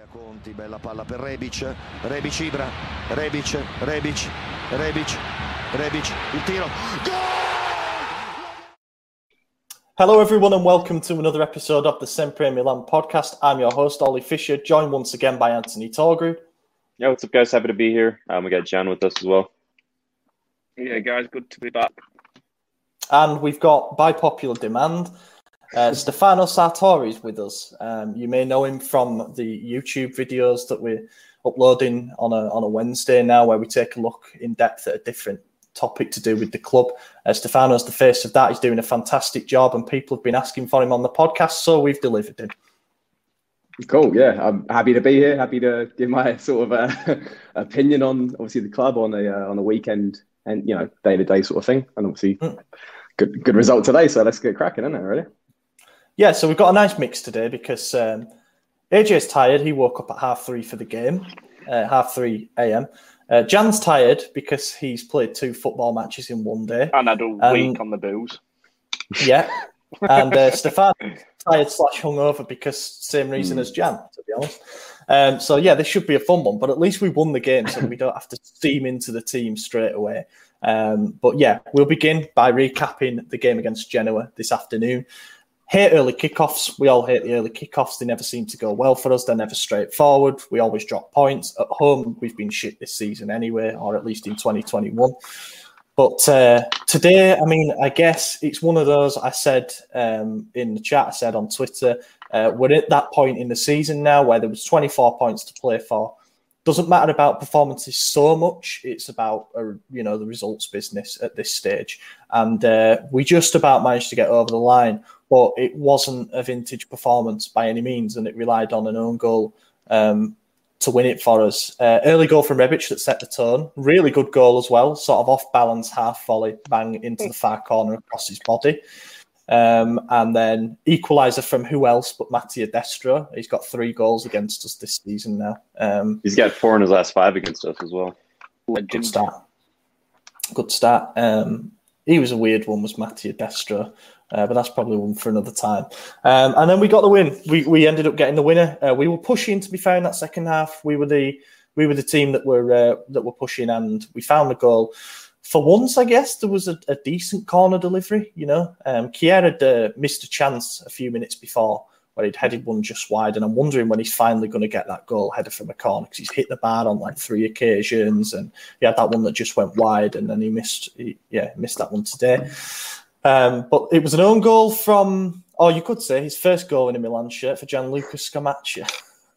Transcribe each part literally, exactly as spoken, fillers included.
Conti, bella palla per Rebic, Rebic Ibra, Rebic, Rebic, Rebic, Rebic, il tiro, goal! Hello everyone and welcome to another episode of the Sempre Milan podcast. I'm your host, Ollie Fisher, joined once again by Anthony Torgrew. Yeah, what's up guys? Happy to be here. Um, we got John with us as well. Yeah guys, good to be back. And we've got, by popular demand, Uh, Stefano Sartori is with us. Um, you may know him from the YouTube videos that we're uploading on a on a Wednesday now, where we take a look in depth at a different topic to do with the club. Uh, Stefano's the face of that. He's doing a fantastic job, and people have been asking for him on the podcast, so we've delivered him. Cool, yeah. I'm happy to be here. Happy to give my sort of uh, opinion on obviously the club on a uh, on a weekend and you know day to day sort of thing. And obviously, mm. good good result today. So let's get cracking, isn't it? Really. Yeah, so we've got a nice mix today because um, A J's tired. He woke up at half three for the game, uh, half three a.m. Uh, Jan's tired because he's played two football matches in one day. And had a um, week on the booze. Yeah. And uh, Stefan tired slash hungover because same reason mm. as Jan, to be honest. Um, so, yeah, this should be a fun one, but at least we won the game so we don't have to steam into the team straight away. Um, but, yeah, we'll begin by recapping the game against Genoa this afternoon. Hate early kickoffs. We all hate the early kickoffs. They never seem to go well for us. They're never straightforward. We always drop points. At home, we've been shit this season anyway, or at least in twenty twenty-one. But uh, today, I mean, I guess it's one of those, I said um, in the chat, I said on Twitter, uh, we're at that point in the season now where there was twenty-four points to play for. Doesn't matter about performances so much. It's about, uh, you know, the results business at this stage. And uh, we just about managed to get over the line. But it wasn't a vintage performance by any means, and it relied on an own goal um, to win it for us. Uh, early goal from Rebic that set the tone. Really good goal as well. Sort of off-balance half volley, bang into the far corner across his body. Um, and then equaliser from who else but Mattia Destro. He's got three goals against us this season now. Um, He's got four in his last five against us as well. Good start. Good start. Um, he was a weird one, was Mattia Destro. Uh, but that's probably one for another time. Um, and then we got the win. We we ended up getting the winner. Uh, we were pushing, to be fair, in that second half. We were the we were the team that were uh, that were pushing, and we found the goal. For once, I guess there was a, a decent corner delivery. You know, um, Kier had uh, missed a chance a few minutes before where he'd headed one just wide, and I'm wondering when he's finally going to get that goal header from a corner because he's hit the bar on like three occasions, and he had that one that just went wide, and then he missed. He, yeah, missed that one today. Um, but it was an own goal from, or you could say his first goal in a Milan shirt for Gianluca Scamaccia.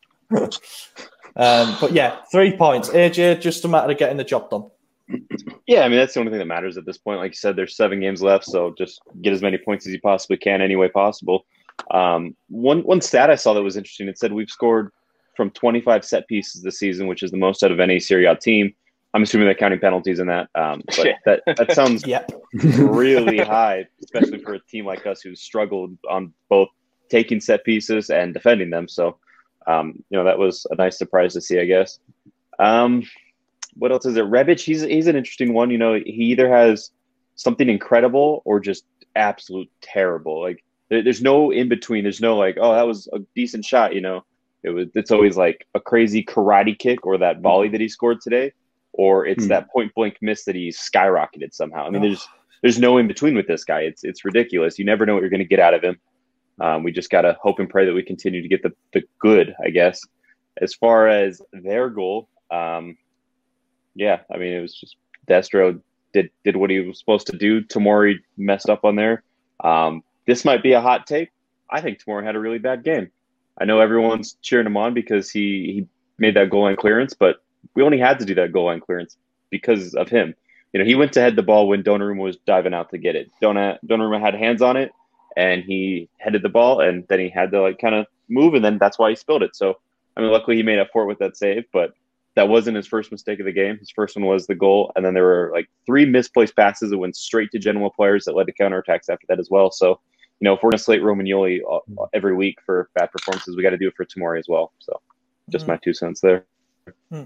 um, but yeah, three points. A J, just a matter of getting the job done. Yeah, I mean, that's the only thing that matters at this point. Like you said, there's seven games left, so just get as many points as you possibly can any way possible. Um, one, one stat I saw that was interesting, it said we've scored from twenty-five set pieces this season, which is the most out of any Serie A team. I'm assuming they're counting penalties in that, um, but yeah. that, that sounds yep. really high, especially for a team like us who's struggled on both taking set pieces and defending them. So, um, you know, that was a nice surprise to see, I guess. Um, what else is there? Rebic, he's, he's an interesting one. You know, he either has something incredible or just absolute terrible. Like, there, there's no in between. There's no like, oh, that was a decent shot, you know. It was. It's always like a crazy karate kick or that volley that he scored today. Or it's hmm. that point blank miss that he's skyrocketed somehow. I mean, oh. there's there's no in between with this guy. It's it's ridiculous. You never know what you're going to get out of him. Um, we just got to hope and pray that we continue to get the, the good, I guess. As far as their goal, um, yeah, I mean, it was just Destro did did what he was supposed to do. Tomori messed up on there. Um, this might be a hot take. I think Tomori had a really bad game. I know everyone's cheering him on because he, he made that goal line clearance, but we only had to do that goal line clearance because of him. You know, he went to head the ball when Donnarumma was diving out to get it. Donna, Donnarumma had hands on it, and he headed the ball, and then he had to like kind of move, and then that's why he spilled it. So, I mean, luckily he made up for it with that save, but that wasn't his first mistake of the game. His first one was the goal, and then there were like three misplaced passes that went straight to Genoa players that led to counterattacks after that as well. So, you know, if we're going to slate Romagnoli every week for bad performances, we got to do it for Tomori as well. So, just mm. my two cents there. Hmm.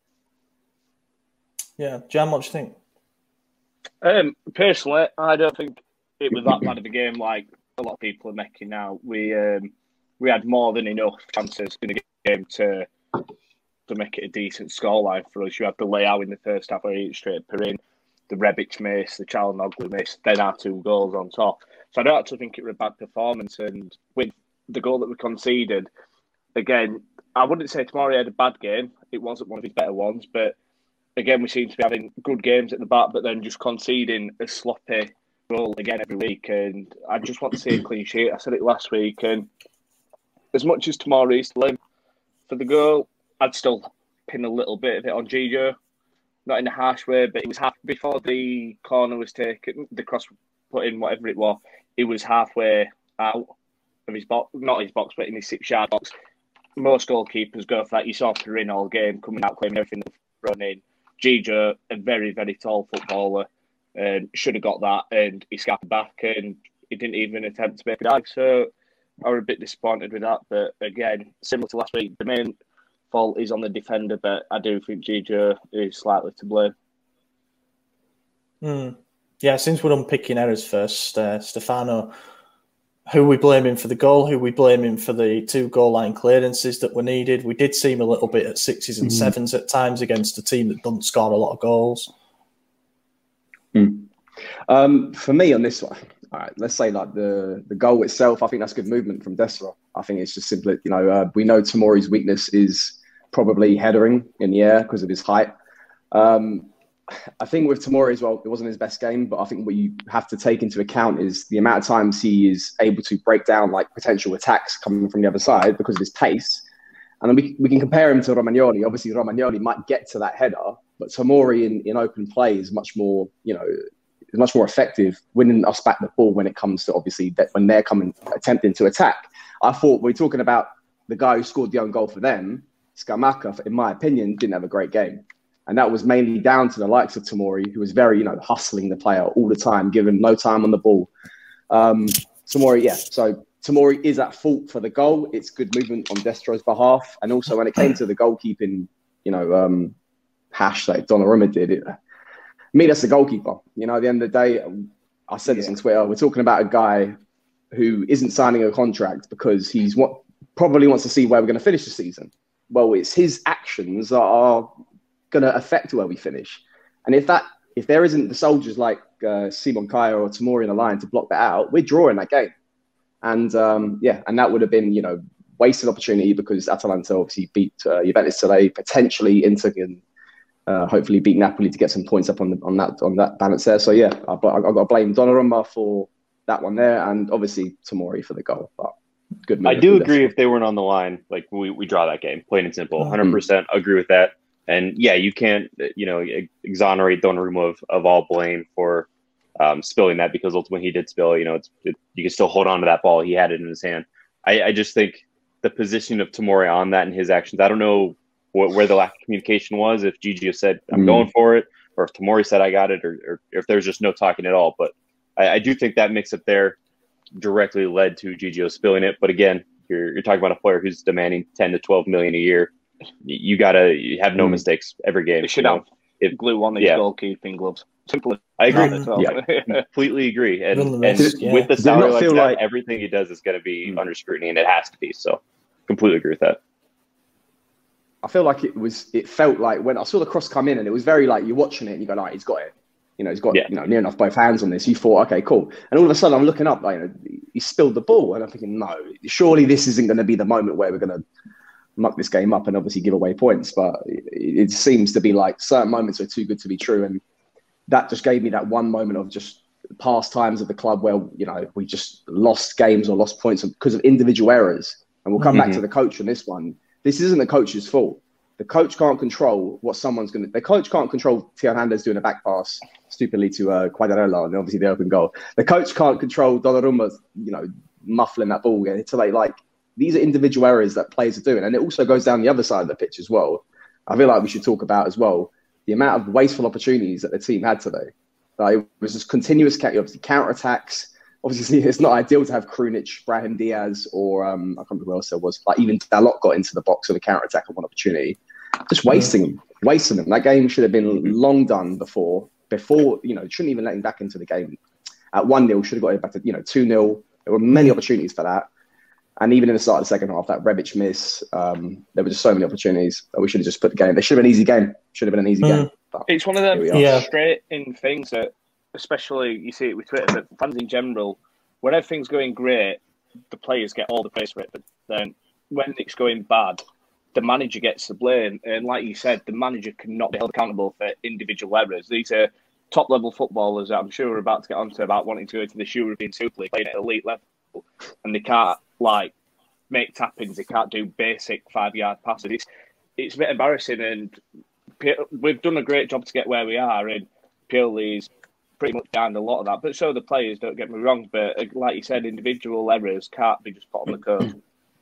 Yeah, Jan, what do you think? Um, personally, I don't think it was that bad of a game like a lot of people are making now. We um, we had more than enough chances in the game to to make it a decent scoreline for us. You had the layout in the first half where he straight Perrin, the Rebic miss, the Çalhanoğlu miss, then our two goals on top. So I don't actually think it was a bad performance. And with the goal that we conceded, again, I wouldn't say Tomori had a bad game. It wasn't one of his better ones, but again, we seem to be having good games at the back, but then just conceding a sloppy goal again every week. And I just want to see a clean sheet. I said it last week, and as much as Tomori is to blame for the goal, I'd still pin a little bit of it on Gigio. Not in a harsh way, but it was half before the corner was taken, the cross put in, whatever it was. It was halfway out of his box, not his box, but in his six-yard box. Most goalkeepers go for that. You saw Perrin all game coming out, claiming everything, running. Gigio, a very, very tall footballer, um, should have got that, and he scattered back, and he didn't even attempt to make a dive. So I was a bit disappointed with that. But again, similar to last week, the main fault is on the defender, but I do think Gigio is slightly to blame. Mm. Yeah, since we're unpicking errors first, uh, Stefano, who are we blaming for the goal? Who are we blaming for the two goal line clearances that were needed? We did seem a little bit at sixes and mm. sevens at times against a team that doesn't score a lot of goals. Mm. Um, for me on this one, all right, let's say like the, the goal itself, I think that's good movement from Desra. I think it's just simply, you know, uh, we know Tomori's weakness is probably headering in the air because of his height. Um, I think with Tomori as well, it wasn't his best game, but I think what you have to take into account is the amount of times he is able to break down like potential attacks coming from the other side because of his pace. And then we, we can compare him to Romagnoli. Obviously, Romagnoli might get to that header, but Tomori in, in open play is much more, you know, is much more effective winning us back the ball when it comes to obviously that when they're coming attempting to attack. I thought we're talking about the guy who scored the own goal for them. Scamacca, in my opinion, didn't have a great game. And that was mainly down to the likes of Tomori, who was very, you know, hustling the player all the time, given no time on the ball. Um, Tomori, yeah. So Tomori is at fault for the goal. It's good movement on Destro's behalf. And also when it came to the goalkeeping, you know, um, hash like Donnarumma did, it, me, that's the goalkeeper. You know, at the end of the day, I said this yeah. on Twitter, we're talking about a guy who isn't signing a contract because he's what probably wants to see where we're going to finish the season. Well, it's his actions that are going to affect where we finish. And if that, if there isn't the soldiers like uh, Simon Kaya or Tomori in the line to block that out, we're drawing that game. And um, yeah, and that would have been, you know, wasted opportunity because Atalanta obviously beat uh, Juventus today, potentially Inter can uh, hopefully beat Napoli to get some points up on the, on that on that balance there. So yeah, I've, I've got to blame Donnarumma for that one there, and obviously Tomori for the goal. But good. I do agree if they weren't on the line, like we, we draw that game, plain and simple. one hundred percent agree with that. And yeah, you can't, you know, exonerate Donnarumma of, of all blame for um, spilling that because ultimately he did spill. You know, it's it, you can still hold on to that ball. He had it in his hand. I, I just think the position of Tomori on that and his actions. I don't know what, where the lack of communication was. If Gigio said I'm mm. going for it, or if Tomori said I got it, or, or if there's just no talking at all. But I, I do think that mix up there directly led to Gigio spilling it. But again, you're you're talking about a player who's demanding ten to twelve million a year. You gotta you have no mm. mistakes every game. They should have if glue on these yeah. goalkeeping gloves. Simple. I agree. Well. Yeah. Completely agree. And, and yeah. with the salary like that, like... everything he does is going to be mm. under scrutiny, and it has to be. So, completely agree with that. I feel like it was. It felt like when I saw the cross come in, and it was very like you're watching it, and you go, "Like he's got it." You know, he's got yeah. you know near enough both hands on this. You thought, okay, cool. And all of a sudden, I'm looking up, like you know, he spilled the ball, and I'm thinking, no, surely this isn't going to be the moment where we're going to muck this game up and obviously give away points. But it, it seems to be like certain moments are too good to be true, and that just gave me that one moment of just past times of the club where you know we just lost games or lost points because of individual errors. And we'll come mm-hmm. back to the coach on this one. This isn't the coach's fault. The coach can't control what someone's going to. The coach can't control Theo Hernandez doing a back pass stupidly to uh, Quagliarella and obviously the open goal. The coach can't control Donnarumma, you know, muffling that ball. It's like, like these are individual errors that players are doing, and it also goes down the other side of the pitch as well. I feel like we should talk about as well the amount of wasteful opportunities that the team had today. Like, it was just continuous obviously counter attacks. Obviously, it's not ideal to have Krunic, Brahim Diaz, or um, I can't remember who else there was. Like even Dalot got into the box with a counter attack on one opportunity. Just wasting them, wasting them. That game should have been long done before. Before you know, shouldn't even let him back into the game. At one nil, should have got it back to you know two nil. There were many opportunities for that, And even in the start of the second half, that Rebic miss, um, there were just so many opportunities that we should have just put the game. They should have been an easy game. Should have been an easy Mm. game. But It's one of them Yeah. frustrating things that, especially you see it with Twitter, but fans in general, when everything's going great, the players get all the praise for it. But then when it's going bad, the manager gets the blame. And like you said, the manager cannot be held accountable for individual errors. These are top-level footballers that I'm sure we're about to get onto about wanting to go to this European Super League, playing at elite level, and they can't, like, make tap-ins, they can't do basic five-yard passes. It's, it's a bit embarrassing, and we've done a great job to get where we are, and Pioli's pretty much down a lot of that. But so the players, don't get me wrong, but like you said, individual errors can't be just put on the coach.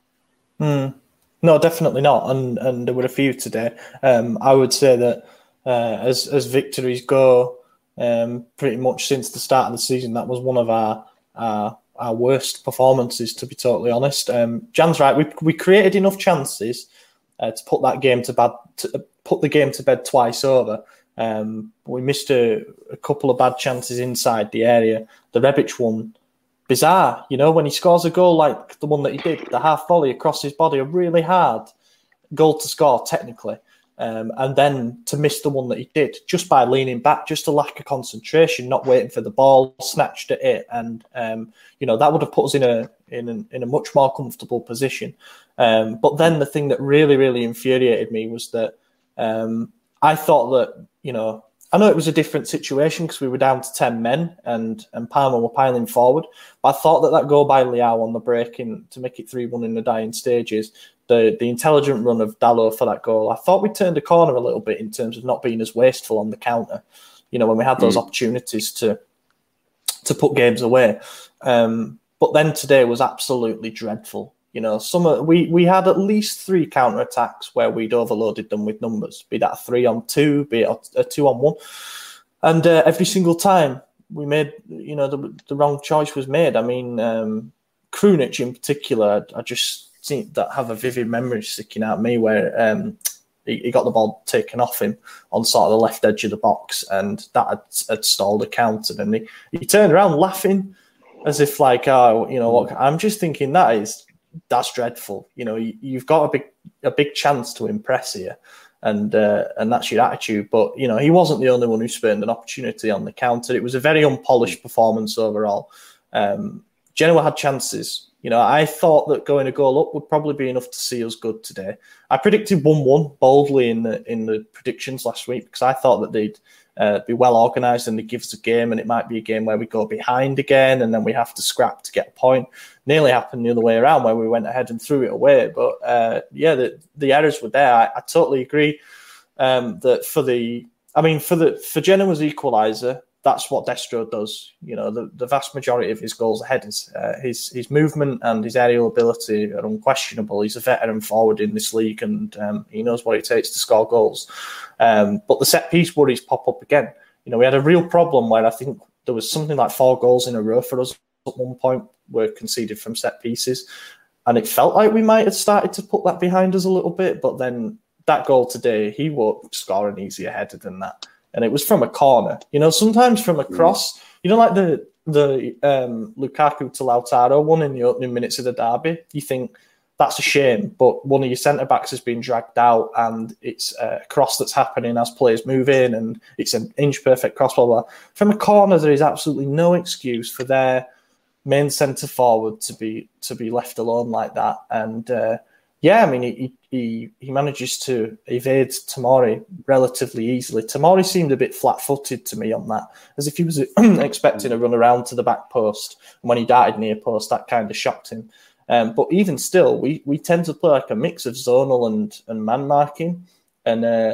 Mm. No, definitely not, and and there were a few today. Um, I would say that uh, as as victories go, um, pretty much since the start of the season, that was one of our our, our worst performances, to be totally honest. Um, Jan's right. We we created enough chances uh, to put that game to bed, to put the game to bed twice over. Um, we missed a, a couple of bad chances inside the area. The Rebic one, bizarre, you know, when he scores a goal like the one that he did, the half volley across his body, a really hard goal to score technically, um, and then to miss the one that he did just by leaning back, just a lack of concentration, not waiting for the ball, snatched at it, and um, you know, that would have put us in a in a, in a much more comfortable position. Um, but then the thing that really really infuriated me was that um, I thought that, you know, I know it was a different situation because we were down to ten men and, and Palmer were piling forward. But I thought that that goal by Leao on the break in, to make it three one in the dying stages, the, the intelligent run of Dalot for that goal, I thought we turned a corner a little bit in terms of not being as wasteful on the counter, you know, when we had those mm. opportunities to to put games away. Um, but then today was absolutely dreadful. You know, some of, we, we had at least three counter-attacks where we'd overloaded them with numbers, be that a three on two, be it a two on one. And uh, every single time we made, you know, the, the wrong choice was made. I mean, um, Krunic in particular, I, I just think that have a vivid memory sticking out me where um, he, he got the ball taken off him on sort of the left edge of the box, and that had, had stalled a counter. And he, he turned around laughing as if like, oh, you know, what? I'm just thinking that is... that's dreadful. You know, you, you've got a big a big chance to impress here, and uh, and that's your attitude. But you know, he wasn't the only one who spurned an opportunity on the counter. It was a very unpolished performance overall. Um, Genoa had chances. You know, I thought that going a goal up would probably be enough to see us good today. I predicted one one boldly in the in the predictions last week because I thought that they'd uh, be well organised and they'd give us a game, and it might be a game where we go behind again and then we have to scrap to get a point. Nearly happened the other way around where we went ahead and threw it away. But uh, yeah, the, the errors were there. I, I totally agree um, that for the, I mean, for the for Genoa's equaliser, that's what Destro does. You know, the, the vast majority of his goals are headers. Uh, his his movement and his aerial ability are unquestionable. He's a veteran forward in this league, and um, he knows what it takes to score goals. Um, but the set piece worries pop up again. You know, we had a real problem where I think there was something like four goals in a row for us at one point were conceded from set pieces, and it felt like we might have started to put that behind us a little bit. But then that goal today, he won't score an easier header than that. And it was from a corner. You know, sometimes from a cross, you know, like the the um, Lukaku to Lautaro one in the opening minutes of the derby, you think that's a shame, but one of your centre-backs has been dragged out and it's a cross that's happening as players move in and it's an inch-perfect cross, blah, blah. From a corner, there is absolutely no excuse for their main centre-forward to be to be left alone like that. And, uh, yeah, I mean, he, he he manages to evade Tomori relatively easily. Tomori seemed a bit flat-footed to me on that, as if he was expecting a run around to the back post. And when he darted near post, that kind of shocked him. Um, but even still, we, we tend to play like a mix of zonal and, and man marking. And uh,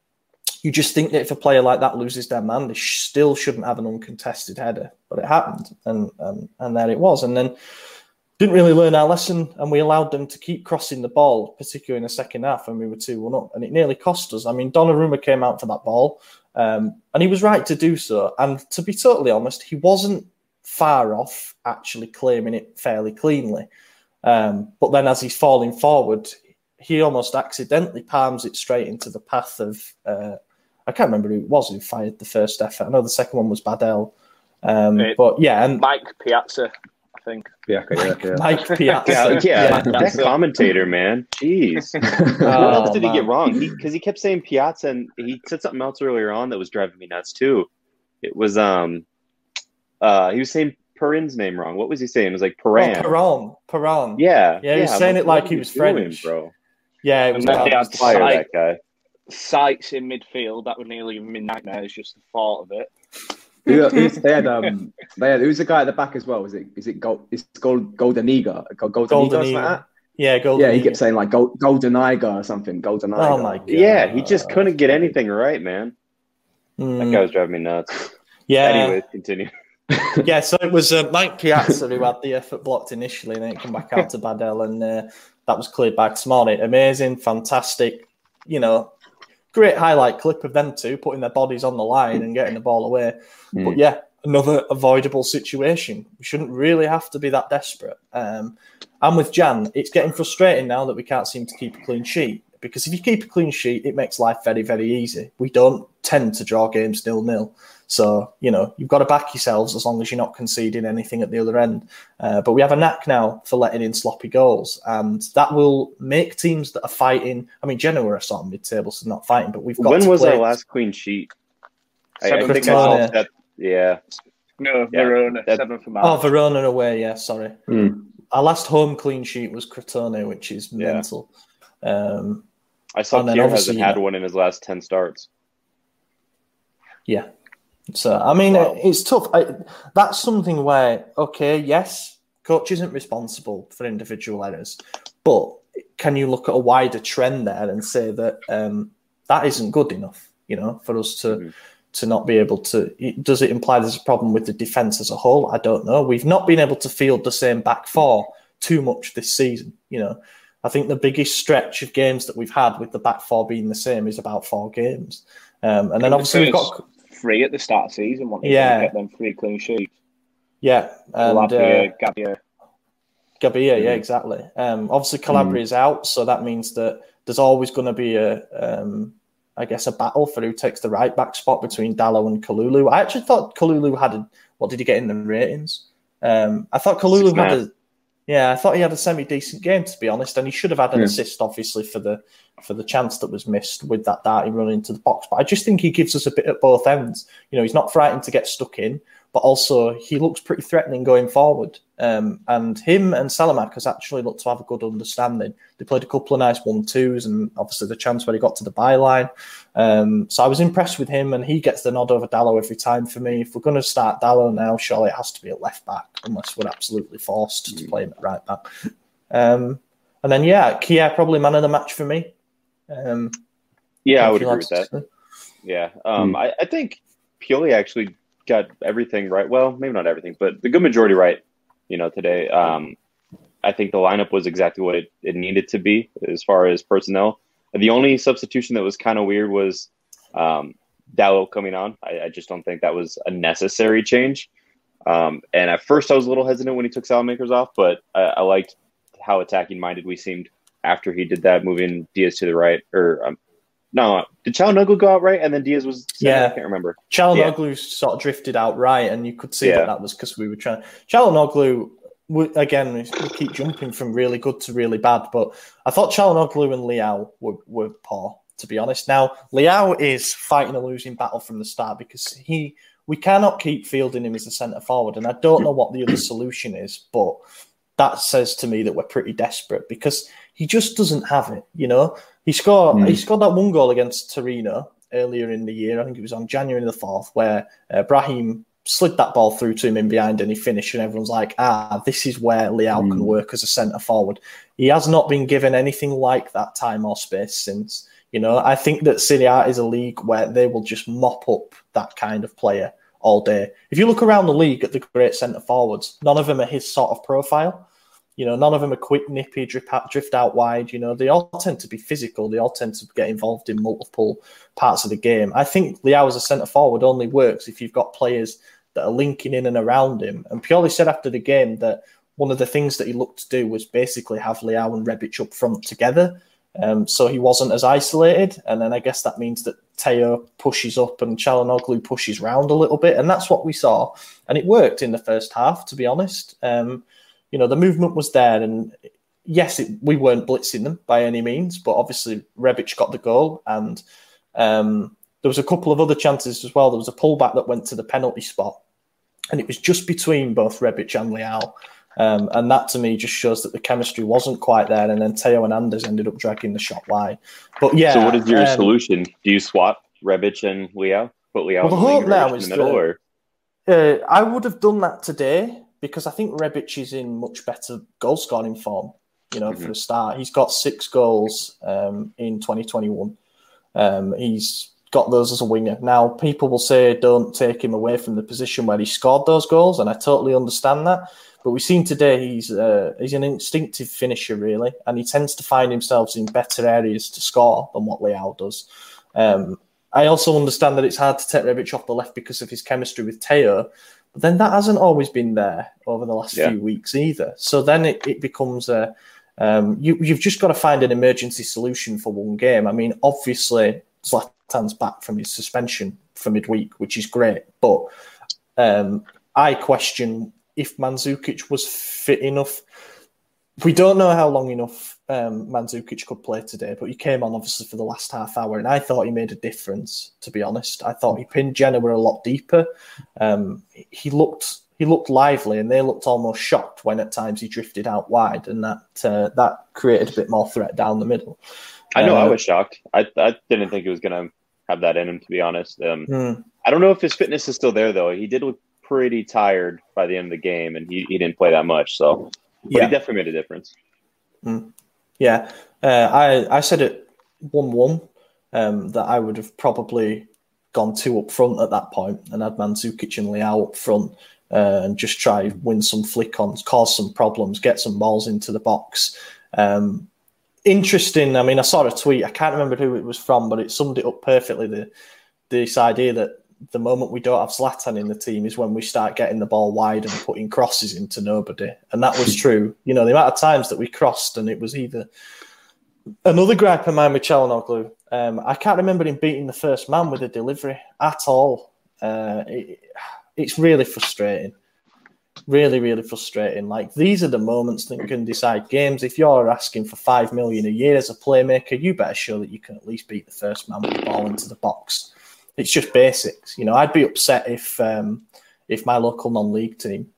you just think that if a player like that loses their man, they sh- still shouldn't have an uncontested header. But it happened, and, and, and there it was. And then didn't really learn our lesson, and we allowed them to keep crossing the ball, particularly in the second half when we were two one up, and it nearly cost us. I mean, Donnarumma came out for that ball, um, and he was right to do so. And to be totally honest, he wasn't far off actually claiming it fairly cleanly. Um, but then as he's falling forward, he almost accidentally palms it straight into the path of, uh, I can't remember who it was who fired the first effort. I know the second one was Badel. Um, it, but yeah, and Mike Piazza. think. Yeah, okay, yeah, yeah. Mike Piazza. Yeah, yeah, Mike that Piazza. commentator, man. Jeez. What Oh, else did he man. get wrong? Because he, he kept saying Piazza, and he said something else earlier on that was driving me nuts too. It was um, uh, he was saying Perrin's name wrong. What was he saying? It was like Perrin. Oh, Perron. Perron. Yeah, Yeah, he was saying I'm it like what he are was you doing, French. bro. Yeah, it was And then bad. he had Fire Sight- that guy. Sights in midfield. That would nearly give me nightmares just the thought of it. Who, who's, they had um, they had, who's the guy at the back as well? Is it is it Gold? It's Gold Goldeniga, Goldeniga, or something like that? Yeah, Golden Yeah, he Eagle. kept saying like Gold, Goldeniga or something. Goldeniga. Oh my god. Yeah, he just couldn't get anything right, man. That Mm, guy was driving me nuts. yeah. Anyways, continue. Yeah, so it was uh, Mike Piazza who had the effort blocked initially, and then it came back out to Badel, and uh, that was cleared by Tomori. Amazing, fantastic, you know, great highlight clip of them two putting their bodies on the line and getting the ball away. Mm. But yeah, another avoidable situation. We shouldn't really have to be that desperate. Um, and with Jan, it's getting frustrating now that we can't seem to keep a clean sheet. Because if you keep a clean sheet, it makes life very, very easy. We don't tend to draw games nil-nil. So, you know, you've got to back yourselves as long as you're not conceding anything at the other end. Uh, but we have a knack now for letting in sloppy goals. And that will make teams that are fighting... I mean, Genoa are sort of mid-table, so not fighting, but we've got When to was play... our last clean sheet? I, I Seven think for I saw Verona. that. Yeah. No, Yeah, Verona, that- seven for Oh, March. Verona away, yeah, sorry. Mm. Our last home clean sheet was Crotone, which is Yeah. mental. Um, I saw And then Kier obviously, hasn't you had know- one in his last ten starts. Yeah. So, I mean, Wow. it's tough. I, that's something where, okay, yes, coach isn't responsible for individual errors, but can you look at a wider trend there and say that um, that isn't good enough, you know, for us to Mhm. to not be able to... Does it imply there's a problem with the defence as a whole? I don't know. We've not been able to field the same back four too much this season, you know. I think the biggest stretch of games that we've had with the back four being the same is about four games. Um, and then obviously we've got... three at the start of the season, want Yeah. to get them three clean sheets. Yeah, and uh, Calabria, Gabia. Gabia, yeah, Mhm. exactly. Um, obviously, Calabria's out, so that means that there's always going to be a, um, I guess, a battle for who takes the right back spot between Dallo and Kalulu. I actually thought Kalulu had a... What did he get in the ratings? Um, I thought Kalulu Six had man. a... Yeah, I thought he had a semi-decent game, to be honest, and he should have had an Yeah. assist, obviously, for the for the chance that was missed with that darting run into the box. But I just think he gives us a bit at both ends. You know, he's not frightened to get stuck in, but also he looks pretty threatening going forward. Um, and him and Salamakers actually look to have a good understanding. They played a couple of nice one-twos, and obviously the chance where he got to the byline. Um, so I was impressed with him, and he gets the nod over Dallo every time for me. If we're going to start Dallo now, surely it has to be at left back, unless we're absolutely forced to play him at right back. Um, and then, yeah, Kia probably man of the match for me. Um, Yeah, I would anything agree else with that. to say? Yeah. Um, I, I think Pioli actually got everything right. Well, maybe not everything, but the good majority right, you know, today. Um, I think the lineup was exactly what it, it needed to be as far as personnel. The only substitution that was kind of weird was um, Dallo coming on. I, I just don't think that was a necessary change. Um, and at first I was a little hesitant when he took Salamakers off, but I, I liked how attacking minded we seemed after he did that, moving Diaz to the right. Or um, no, did Çalhanoğlu go out right and then Diaz was center? Yeah. I can't remember. Çalhanoğlu sort of drifted out right, and you could see Yeah. that that was because we were trying. Çalhanoğlu, we- again, we we keep jumping from really good to really bad, but I thought Çalhanoğlu and Leao were, were poor, to be honest. Now, Leao is fighting a losing battle from the start because he we cannot keep fielding him as a centre forward, and I don't know what the other solution is, but that says to me that we're pretty desperate because he just doesn't have it, you know? He scored Mm. he scored that one goal against Torino earlier in the year. I think it was on January the fourth, where uh, Brahim slid that ball through to him in behind and he finished, and everyone's like, ah, this is where Leao Mm. can work as a centre forward. He has not been given anything like that time or space since. You know, I think that Serie A is a league where they will just mop up that kind of player all day. If you look around the league at the great centre forwards, none of them are his sort of profile. You know, none of them are quick, nippy, drift out, drift out wide. You know, they all tend to be physical. They all tend to get involved in multiple parts of the game. I think Leao as a centre forward only works if you've got players that are linking in and around him. And Pioli said after the game that one of the things that he looked to do was basically have Leao and Rebic up front together. Um, so he wasn't as isolated. And then I guess that means that Teo pushes up and Çalhanoğlu pushes round a little bit. And that's what we saw. And it worked in the first half, to be honest. Um, you know, the movement was there, and yes, it, we weren't blitzing them by any means, but obviously Rebic got the goal, and um, there was a couple of other chances as well. There was a pullback that went to the penalty spot, and it was just between both Rebic and Leao. Um, and that to me just shows that the chemistry wasn't quite there, and then Theo Hernandez ended up dragging the shot wide. But yeah. So what is your um, solution? Do you swap Rebic and Leao? Put Leao well, the hope now is in the middle, that, or uh, I would have done that today because I think Rebic is in much better goal scoring form. You know, mm-hmm. for a start, he's got six goals um, in twenty twenty-one. Um, he's got those as a winger. Now, people will say don't take him away from the position where he scored those goals, and I totally understand that. But we've seen today he's uh, he's an instinctive finisher, really, and he tends to find himself in better areas to score than what Leao does. Um, I also understand that it's hard to take Rebic off the left because of his chemistry with Theo, but then that hasn't always been there over the last yeah. few weeks either. So then it, it becomes a um, you, you've just got to find an emergency solution for one game. I mean, obviously Zlatan's back from his suspension for midweek, which is great, but um, I question if Mandzukic was fit enough. We don't know how long enough um, Mandzukic could play today, but he came on obviously for the last half hour, and I thought he made a difference, to be honest. I thought he pinned Genoa a lot deeper. Um, he looked he looked lively, and they looked almost shocked when at times he drifted out wide, and that uh, that created a bit more threat down the middle. I know, uh, I was shocked. I, I didn't think he was going to have that in him, to be honest. Um, mm. I don't know if his fitness is still there, though. He did look pretty tired by the end of the game, and he, he didn't play that much. So, but yeah. he definitely made a difference. Mm. Yeah, uh, I I said it one one um, that I would have probably gone two up front at that point and had Mandzukic and Leao up front uh, and just try win some flick-ons, cause some problems, get some balls into the box. Um, interesting. I mean, I saw a tweet. I can't remember who it was from, but it summed it up perfectly. The this idea that the moment we don't have Zlatan in the team is when we start getting the ball wide and putting crosses into nobody. And that was true. You know, the amount of times that we crossed and it was either... Another gripe of mine with Çalhanoğlu, um, I can't remember him beating the first man with a delivery at all. Uh, it, it's really frustrating. Really, really frustrating. Like, these are the moments that can decide games. If you're asking for five million a year as a playmaker, you better show that you can at least beat the first man with the ball into the box. It's just basics, you know. I'd be upset if um, if my local non-league team.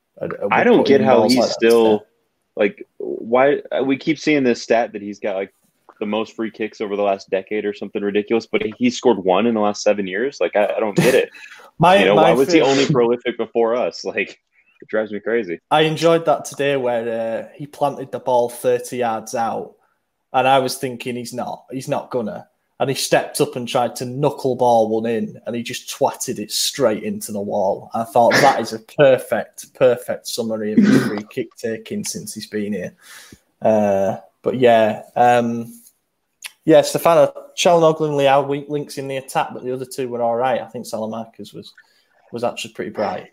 I don't get how he's like still like. Why we keep seeing this stat that he's got like the most free kicks over the last decade or something ridiculous, but he scored one in the last seven years. Like I, I don't get it. my, you know, my why was favorite... he only prolific before us? Like it drives me crazy. I enjoyed that today where uh, he planted the ball thirty yards out, and I was thinking he's not. He's not gonna. And he stepped up and tried to knuckleball one in, and he just twatted it straight into the wall. I thought that is a perfect, perfect summary of his free kick taking since he's been here. Uh, but yeah, um, yeah, Stefano Çalhanoğlu and Leao weak links in the attack, but the other two were all right. I think Salamanca's was was actually pretty bright.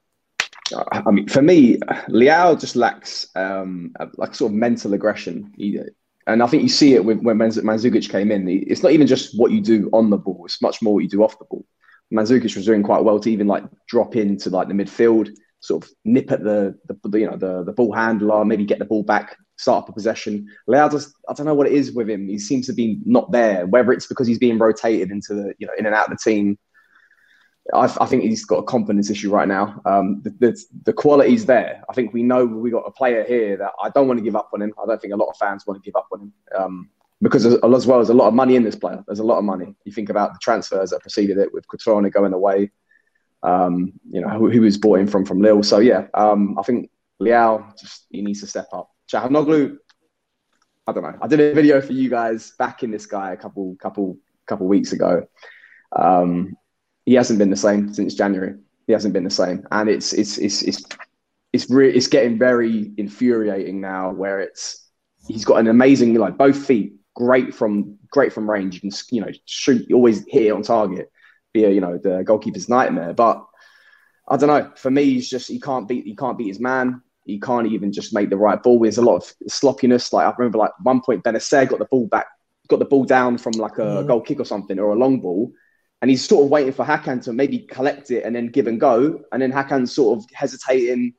I mean, for me, Leao just lacks um, like sort of mental aggression. He, And I think you see it with, when Mandzukic came in. It's not even just what you do on the ball; it's much more what you do off the ball. Mandzukic was doing quite well to even like drop into like the midfield, sort of nip at the, the you know the the ball handler, maybe get the ball back, start up a possession. Leao just I don't know what it is with him. He seems to be not there. Whether it's because he's being rotated into the you know in and out of the team. I, I think he's got a confidence issue right now. Um, the, the, the quality's there. I think we know we got a player here that I don't want to give up on him. I don't think a lot of fans want to give up on him um, because as, as well, there's a lot of money in this player. There's a lot of money. You think about the transfers that preceded it with Cutrone going away, um, you know, who, who was bought in from, from Lille. So, yeah, um, I think Leao, just he needs to step up. Çalhanoğlu, I don't know. I did a video for you guys backing this guy a couple, couple, couple weeks ago. Um, He hasn't been the same since January. He hasn't been the same, and it's it's it's it's it's re- it's getting very infuriating now. Where it's he's got an amazing like both feet, great from great from range. You can you know shoot, always hit it on target. Be a you know the goalkeeper's nightmare. But I don't know. For me, he's just he can't beat he can't beat his man. He can't even just make the right ball. There's a lot of sloppiness. Like I remember, like one point, Benacer got the ball back, got the ball down from like a mm. goal kick or something or a long ball. And he's sort of waiting for Hakan to maybe collect it and then give and go. And then Hakan's sort of hesitating,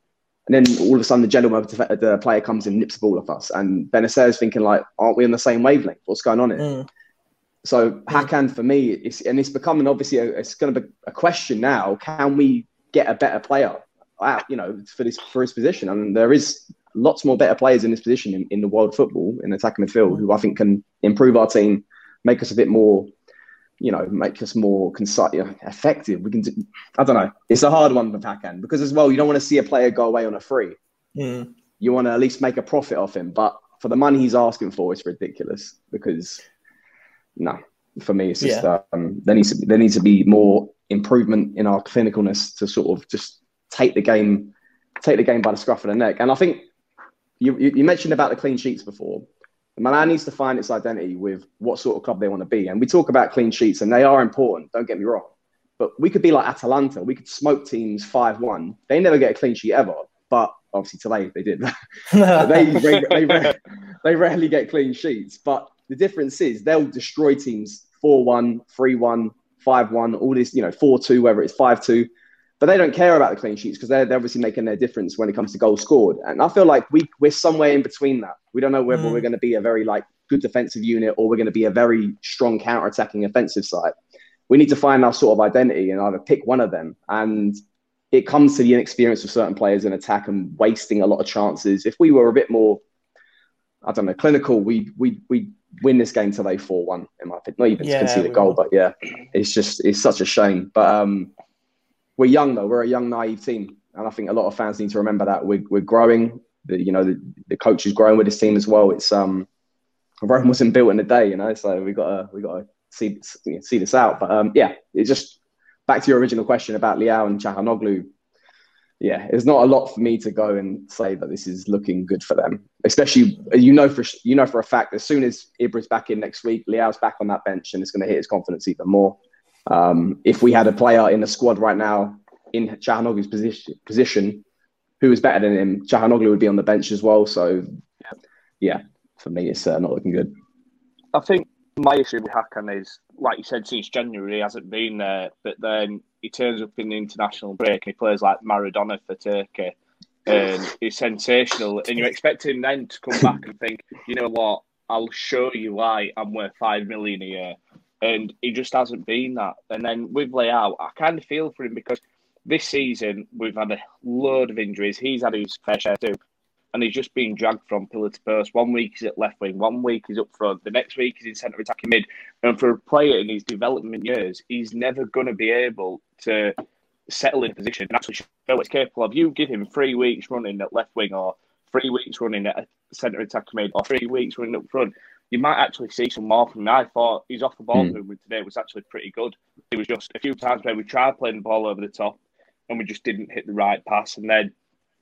And then all of a sudden, the gentleman, the player comes in, nips the ball off us. And Benacer is thinking, like, aren't we on the same wavelength? What's going on here? Mm. So Hakan, for me, it's, and it's becoming obviously, a, it's going to be a question now. Can we get a better player out, you know, for this for his position? And there is lots more better players in this position in, in the world of football, in attacking midfield, who I think can improve our team, make us a bit more, you know, make us more concise, you know, effective. We can do, I don't know. It's a hard one with Hakan because as well, you don't want to see a player go away on a free. Mm. You want to at least make a profit off him. But for the money he's asking for, it's ridiculous because, no, for me, it's just, yeah. um, there needs to be, there needs to be more improvement in our clinicalness to sort of just take the game, take the game by the scruff of the neck. And I think you, you, you mentioned about the clean sheets before. Milan needs to find its identity with what sort of club they want to be. And we talk about clean sheets, and they are important, don't get me wrong. But we could be like Atalanta. We could smoke teams five one. They never get a clean sheet ever. But obviously today they did. they, they, they, they rarely get clean sheets. But the difference is they'll destroy teams four one, three one, five one, all this, you know, four two, whether it's five two. But they don't care about the clean sheets because they're, they're obviously making their difference when it comes to goals scored. And I feel like we, we're somewhere in between that. We don't know whether mm. we're going to be a very like good defensive unit or we're going to be a very strong counter-attacking offensive side. We need to find our sort of identity and either pick one of them. And it comes to the inexperience of certain players in attack and wasting a lot of chances. If we were a bit more, I don't know, clinical, we we we win this game today four one, in my opinion. Not even yeah, to concede a goal, will. But yeah, it's just, it's such a shame. But um, we're young though. We're a young, naive team. And I think a lot of fans need to remember that we're, we're growing. The, you know, the, the coach is growing with his team as well. It's um, Rome wasn't built in a day, you know, so we got to we got to see see this out. But um, yeah, it just back to your original question about Leao and Çalhanoğlu. Yeah, there's not a lot for me to go and say that this is looking good for them. Especially, you know for you know for a fact, as soon as Ibra's back in next week, Leao's back on that bench, and it's going to hit his confidence even more. Um, if we had a player in the squad right now in Çalhanoğlu's position, position who was better than him, Çalhanoğlu would be on the bench as well. So, yeah, for me, it's uh, not looking good. I think my issue with Hakan is, like you said, since January he hasn't been there, but then he turns up in the international break and he plays like Maradona for Turkey, and he's sensational. And you expect him then to come back and think, you know what, I'll show you why I'm worth five million a year. And he just hasn't been that. And then with Leao, I kind of feel for him because this season we've had a load of injuries. He's had his fair share too. And he's just being dragged from pillar to post. One week he's at left wing, one week he's up front, the next week he's in centre attacking mid. And for a player in his development years, he's never going to be able to settle in a position and actually show what he's capable of. You give him three weeks running at left wing or three weeks running at centre attacking mid or three weeks running up front, you might actually see some more from him. I thought his off the ball mm. movement today was actually pretty good. It was just a few times where we tried playing the ball over the top and we just didn't hit the right pass. And then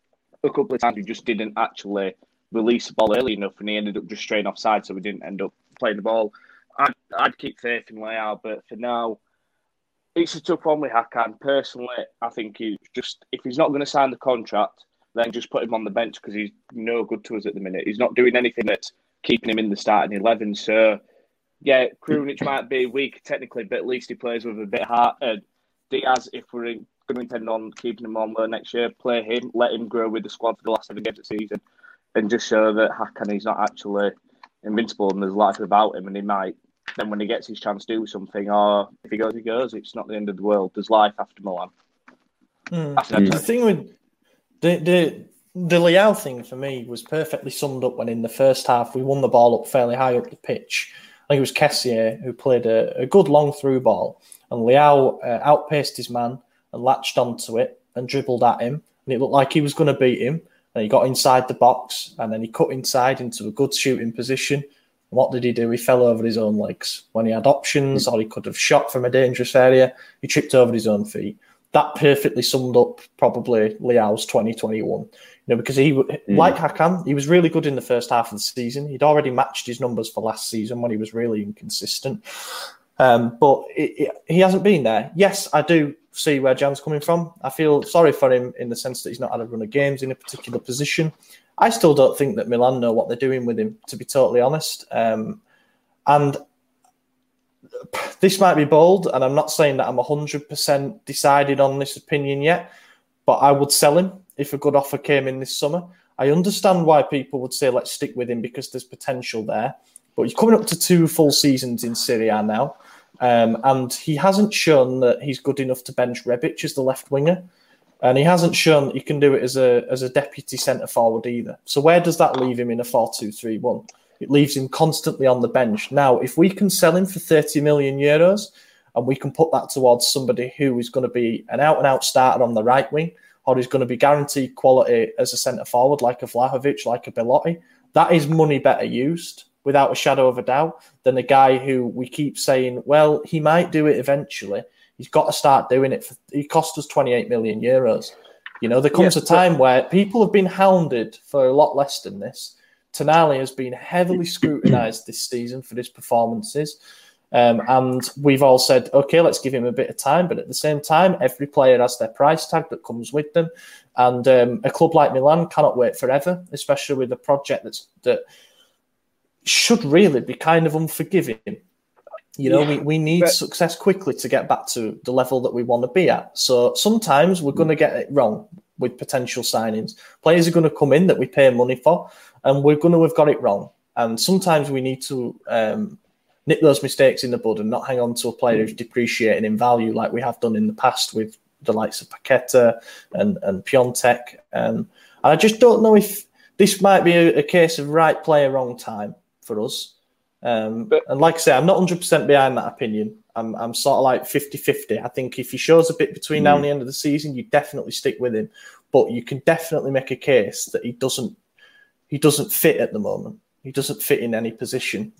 a couple of times we just didn't actually release the ball early enough and he ended up just straying offside, so we didn't end up playing the ball. I'd, I'd keep faith in Leao, but for now, it's a tough one with Hakan. Personally, I think he's just, if he's not going to sign the contract, then just put him on the bench because he's no good to us at the minute. He's not doing anything that's keeping him in the starting eleven. So, yeah, Krunic might be weak technically, but at least he plays with a bit of heart. Uh, Diaz, if we're in, going to intend on keeping him on loan next year, play him, let him grow with the squad for the last seven games of the season, and just show that Hakan is not actually invincible and there's life about him, and he might, then when he gets his chance, do something, or if he goes, he goes. It's not the end of the world. There's life after Milan. Mm. After the thing with the, the, the Leao thing for me was perfectly summed up when in the first half we won the ball up fairly high up the pitch. I think it was Kessié who played a, a good long through ball, and Leao uh, outpaced his man and latched onto it and dribbled at him, and it looked like he was going to beat him. And he got inside the box, and then he cut inside into a good shooting position. And what did he do? He fell over his own legs. When he had options, or he could have shot from a dangerous area, he tripped over his own feet. That perfectly summed up probably Leao's twenty twenty-one. You know, because he, mm. like Hakan, he was really good in the first half of the season. He'd already matched his numbers for last season when he was really inconsistent. Um, but it, it, he hasn't been there. Yes, I do see where Jan's coming from. I feel sorry for him in the sense that he's not had a run of games in a particular position. I still don't think that Milan know what they're doing with him, to be totally honest. Um, and this might be bold, and I'm not saying that I'm one hundred percent decided on this opinion yet, but I would sell him if a good offer came in this summer. I understand why people would say let's stick with him because there's potential there. But he's coming up to two full seasons in Serie A now. Um, and he hasn't shown that he's good enough to bench Rebic as the left winger. And he hasn't shown that he can do it as a as a deputy centre forward either. So where does that leave him in a four two three one? It leaves him constantly on the bench. Now, if we can sell him for thirty million euros and we can put that towards somebody who is going to be an out-and-out starter on the right wing, or is going to be guaranteed quality as a centre forward like a Vlahovic, like a Belotti, that is money better used, without a shadow of a doubt, than a guy who we keep saying, well, he might do it eventually. He's got to start doing it. For, he cost us twenty-eight million euros. You know, there comes yeah, a time but... where people have been hounded for a lot less than this. Tonali has been heavily scrutinised this season for his performances. Um, and we've all said, okay, let's give him a bit of time. But at the same time, every player has their price tag that comes with them. And um, a club like Milan cannot wait forever, especially with a project that's that should really be kind of unforgiving. You know, yeah, we, we need but... success quickly to get back to the level that we want to be at. So sometimes we're going to get it wrong with potential signings. Players are going to come in that we pay money for, and we're going to have got it wrong. And sometimes we need to um, nip those mistakes in the bud and not hang on to a player who's depreciating in value like we have done in the past with the likes of Paqueta and, and Piontek. Um, and I just don't know if this might be a, a case of right player, wrong time for us. Um, but, and like I say, I'm not one hundred percent behind that opinion. I'm I'm sort of like fifty-fifty. I think if he shows a bit between mm. now and the end of the season, you definitely stick with him. But you can definitely make a case that he doesn't he doesn't fit at the moment. He doesn't fit in any position.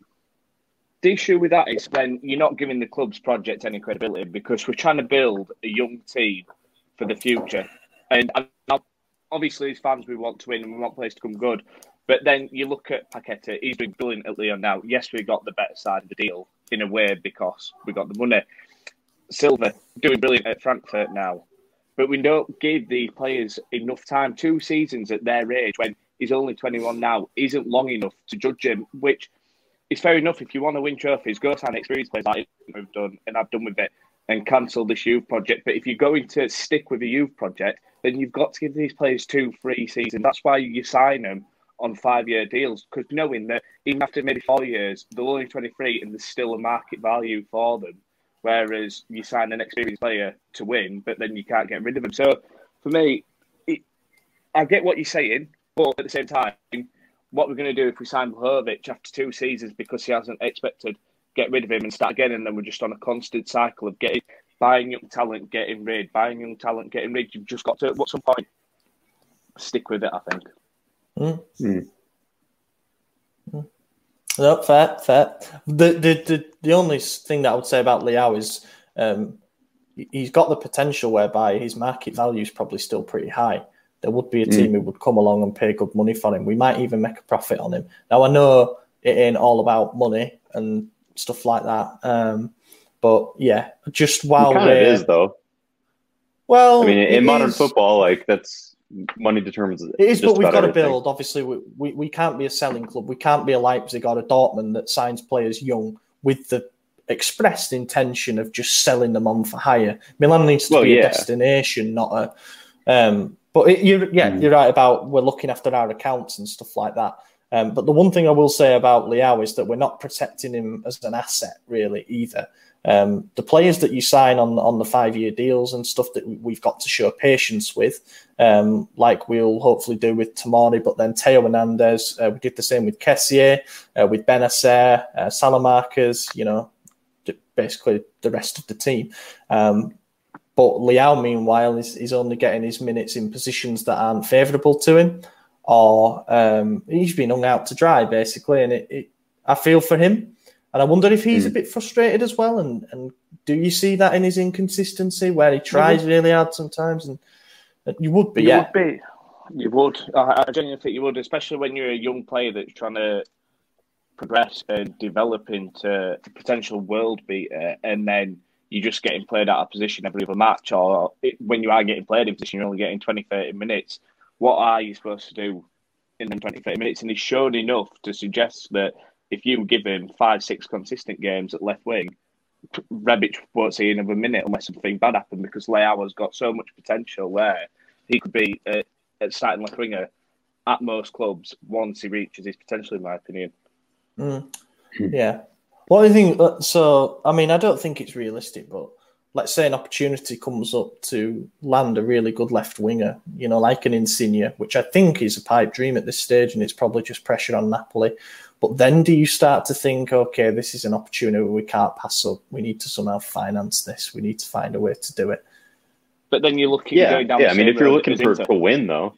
The issue with that is when you're not giving the club's project any credibility, because we're trying to build a young team for the future. And obviously, as fans, we want to win and we want players to come good. But then you look at Paqueta, he's doing brilliant at Lyon now. Yes, we got the better side of the deal in a way because we got the money. Silva, doing brilliant at Frankfurt now. But we don't give the players enough time. Two seasons at their age, when he's only twenty-one now, isn't long enough to judge him, which is fair enough. If you want to win trophies, go sign experienced players like we've done, and I've done with it, and cancel this youth project. But if you're going to stick with the youth project, then you've got to give these players two, three seasons. That's why you sign them on five-year deals, because knowing that even after maybe four years, they're only twenty-three and there's still a market value for them, whereas you sign an experienced player to win, but then you can't get rid of them. So for me, it, I get what you're saying, but at the same time, what we're going to do if we sign Vlahovic after two seasons because he hasn't expected, get rid of him and start again, and then we're just on a constant cycle of getting buying young talent, getting rid, buying young talent, getting rid. You've just got to, at some point, stick with it, I think. Mm. Mm. Mm. No, fair, fair. The, the the the only thing that I would say about Leao is um, he's got the potential whereby his market value is probably still pretty high. There would be a team mm. who would come along and pay good money for him. We might even make a profit on him. Now, I know it ain't all about money and stuff like that. Um, but yeah, just while it kind of is, though. Well, I mean, in modern is, football, like that's. Money determines it. It is, but we've got everything. to build. Obviously, we, we, we can't be a selling club. We can't be a Leipzig or a Dortmund that signs players young with the expressed intention of just selling them on for hire. Milan needs to well, be yeah. a destination, not a... Um, but it, you're, yeah, mm. you're right about we're looking after our accounts and stuff like that. Um, but the one thing I will say about Leao is that we're not protecting him as an asset, really, either. Um, the players that you sign on on the five-year deals and stuff that we've got to show patience with, um, like we'll hopefully do with Tomori, but then Theo Hernandez, uh, we did the same with Kessié, uh, with Benacer, uh, Salamakers, you know, basically the rest of the team. Um, but Leao, meanwhile, is, is only getting his minutes in positions that aren't favourable to him, or um, he's been hung out to dry, basically, and it, it, I feel for him. And I wonder if he's mm. a bit frustrated as well. And, and do you see that in his inconsistency where he tries really hard sometimes? And, and you would be, you yeah. Would be. You would. I, I genuinely think you would, especially when you're a young player that's trying to progress and develop into a potential world beater, and then you're just getting played out of position every other match, or it, when you are getting played in position, you're only getting twenty, thirty minutes. What are you supposed to do in them twenty, thirty minutes? And he's shown enough to suggest that if you give him five, six consistent games at left wing, Rebic won't see another minute unless something bad happens, because Leao has got so much potential where he could be uh, at starting left winger at most clubs once he reaches his potential, in my opinion. Mm. Yeah. What do you think? So, I mean, I don't think it's realistic, but let's say an opportunity comes up to land a really good left winger, you know, like an Insigne, which I think is a pipe dream at this stage, and it's probably just pressure on Napoli. But then do you start to think, okay, this is an opportunity we can't pass up. We need to somehow finance this. We need to find a way to do it. But then you're looking yeah, going down yeah. the I mean, same if you're road looking as for Inter. to win, though,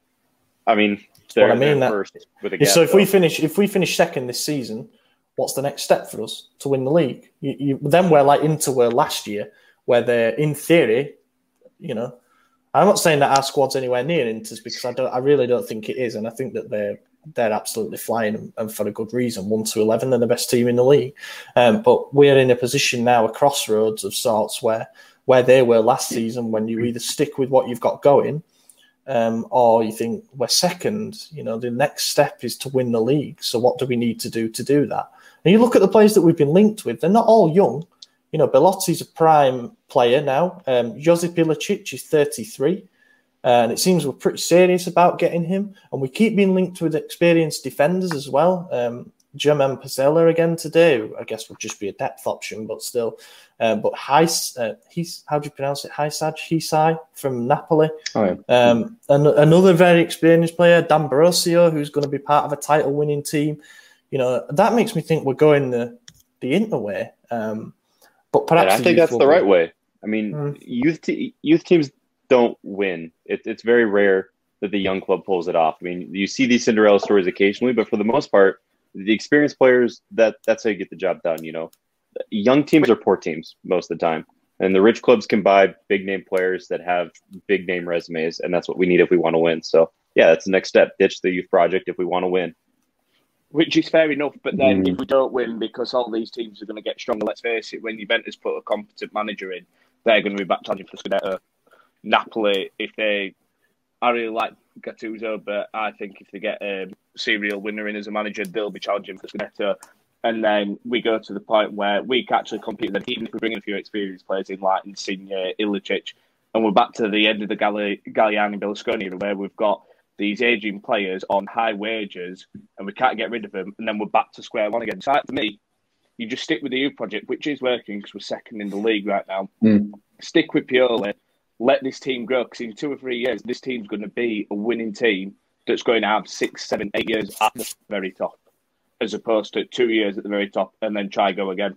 I mean, That's what I mean. That, first with a yeah, gap, so if though. we finish, if we finish second this season, what's the next step for us to win the league? You, you, then we're like Inter were last year, where they're in theory, you know. I'm not saying that our squad's anywhere near Inter's because I don't. I really don't think it is, and I think that they're they're absolutely flying and, and for a good reason. One to eleven, they're the best team in the league. Um, but we're in a position now, a crossroads of sorts, where where they were last season, when you either stick with what you've got going, um, or you think we're second. You know, the next step is to win the league. So what do we need to do to do that? And you look at the players that we've been linked with; they're not all young. You know, Belotti's a prime player now. Um, Josip Ilicic is thirty-three. Uh, and it seems we're pretty serious about getting him. And we keep being linked with experienced defenders as well. Um, German Pizzella again today, who I guess would just be a depth option, but still. Um, but Heis, uh, he's, how do you pronounce it? Heisaj, Hisai from Napoli. Oh, yeah. Um, and another very experienced player, D'Ambrosio, who's going to be part of a title-winning team. You know, that makes me think we're going the, the Inter way. Um, but perhaps and I think that's the right way. I mean, Mm. youth te- youth teams don't win. It, it's very rare that the young club pulls it off. I mean, you see these Cinderella stories occasionally, but for the most part, the experienced players, that that's how you get the job done. You know, young teams are poor teams most of the time, and the rich clubs can buy big name players that have big name resumes, and that's what we need if we want to win. So, yeah, that's the next step. Ditch the youth project if we want to win. Which is fair enough, but then Mm. if we don't win because all these teams are going to get stronger, let's face it, when Juventus put a competent manager in, they're going to be back challenging for Scudetto. Napoli, if they, I really like Gattuso, but I think if they get a serial winner in as a manager, they'll be challenging for Scudetto. And then we go to the point where we can actually compete with them, even if we bring in a few experienced players in like Insigne, Ilicic, and we're back to the end of the Galli- Galliani Berlusconi era, where we've got these aging players on high wages and we can't get rid of them, and then we're back to square one again. So for me, you just stick with the youth project, which is working because we're second in the league right now. Mm. Stick with Pioli. Let this team grow, because in two or three years, this team's going to be a winning team that's going to have six, seven, eight years at the very top, as opposed to two years at the very top and then try go again.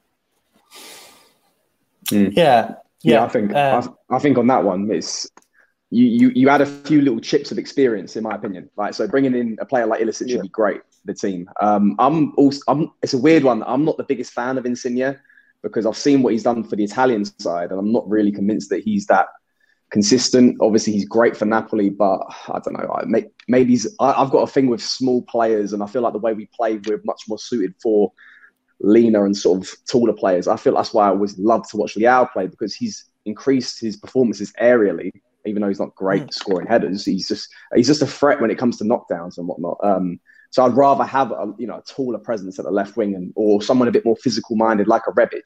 Mm. Yeah. Yeah, Yeah. I think uh, I, I think on that one, it's you, you you add a few little chips of experience, in my opinion. Like, so bringing in a player like Ilicic Yeah. would be great for the team. Um, I'm also I'm it's a weird one. I'm not the biggest fan of Insigne because I've seen what he's done for the Italian side, and I'm not really convinced that he's that consistent. Obviously, he's great for Napoli, but I don't know. I may, maybe he's, I, I've got a thing with small players, and I feel like the way we play, we're much more suited for leaner and sort of taller players. I feel that's why I always love to watch Leao play, because he's increased his performances aerially, even though he's not great Mm. scoring headers. He's just he's just a threat when it comes to knockdowns and whatnot. Um, so I'd rather have a you know a taller presence at the left wing, and or someone a bit more physical minded like a Rebic.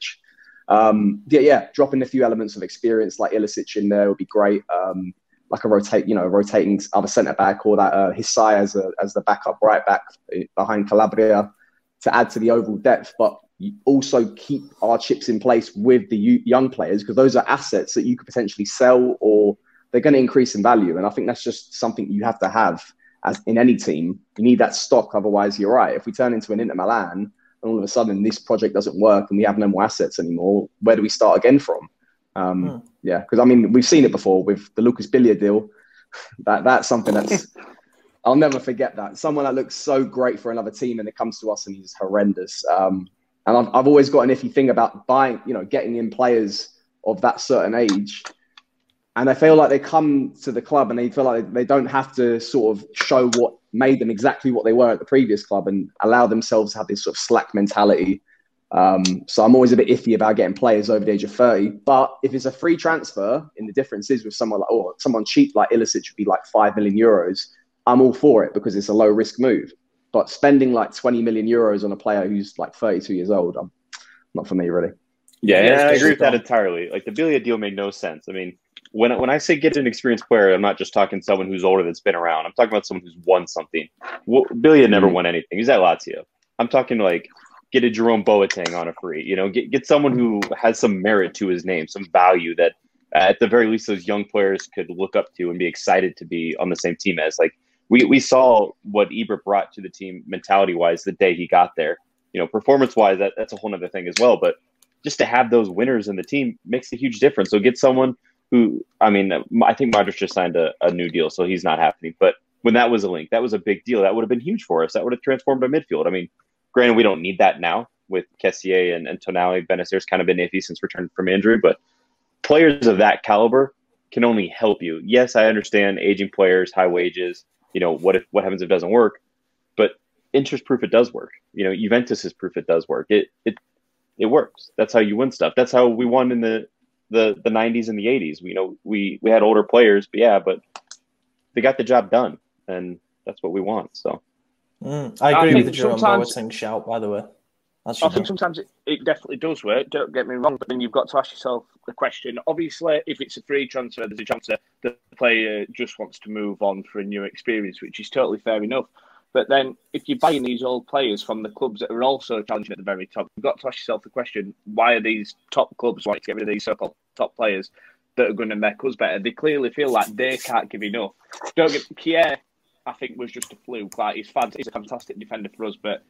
Um, yeah, yeah, dropping a few elements of experience like Ilicic in there would be great. Um, like a rotate, you know, rotating other centre back, or that uh, Hisai as a, as the backup right back behind Calabria to add to the overall depth. But you also keep our chips in place with the u- young players, because those are assets that you could potentially sell, or they're going to increase in value. And I think that's just something you have to have as in any team. You need that stock, otherwise you're right. If we turn into an Inter Milan, and all of a sudden this project doesn't work and we have no more assets anymore, where do we start again from? Um, Hmm. Yeah, because I mean, we've seen it before with the Lucas Bilia deal. That That's something that's, I'll never forget that. Someone that looks so great for another team and it comes to us and he's horrendous. Um, and I've, I've always got an iffy thing about buying, you know, getting in players of that certain age. And I feel like they come to the club and they feel like they don't have to sort of show what made them exactly what they were at the previous club and allow themselves to have this sort of slack mentality. Um, so I'm always a bit iffy about getting players over the age of thirty. But if it's a free transfer, and the difference is with someone like, or someone cheap like Ilicic would be like five million euros, I'm all for it because it's a low risk move. But spending like twenty million euros on a player who's like thirty-two years old, I'm not for me, really. Yeah, Yeah, and I it's agree with that just- entirely. Like the Bilia deal made no sense. I mean, when when I say get an experienced player, I'm not just talking someone who's older that's been around. I'm talking about someone who's won something. Well, Billy had never mm-hmm. won anything. He's at Lazio. I'm talking like get a Jerome Boateng on a free. You know, get get someone who has some merit to his name, some value that uh, at the very least those young players could look up to and be excited to be on the same team as. Like we we saw what Ibra brought to the team mentality wise the day he got there. You know, performance wise, that, that's a whole other thing as well. But just to have those winners in the team makes a huge difference. So get someone who, I mean, I think Modric just signed a, a new deal, so he's not happening. But when that was a link, that was a big deal. That would have been huge for us. That would have transformed our midfield. I mean, granted, we don't need that now with Kessié and, and Tonali. Benacer's kind of been iffy since returning from injury, but players of that caliber can only help you. Yes, I understand aging players, high wages. You know, what if what happens if it doesn't work? But interest proof it does work. You know, Juventus is proof it does work. It it it works. That's how you win stuff. That's how we won in the the the nineties and the eighties. We you know we we had older players, but yeah, but they got the job done, and that's what we want. So mm, I agree I with the Jerome Boateng shout. By the way, that's I think sometimes it, it definitely does work. Don't get me wrong, but then you've got to ask yourself the question. Obviously, if it's a free transfer, there's a chance that the player just wants to move on for a new experience, which is totally fair enough. But then if you're buying these old players from the clubs that are also challenging at the very top, you've got to ask yourself the question, why are these top clubs wanting to get rid of these so-called top players that are going to make us better? They clearly feel like they can't give enough. Don't get Kier, I think, was just a fluke. Like he's, fant- he's a fantastic defender for us, but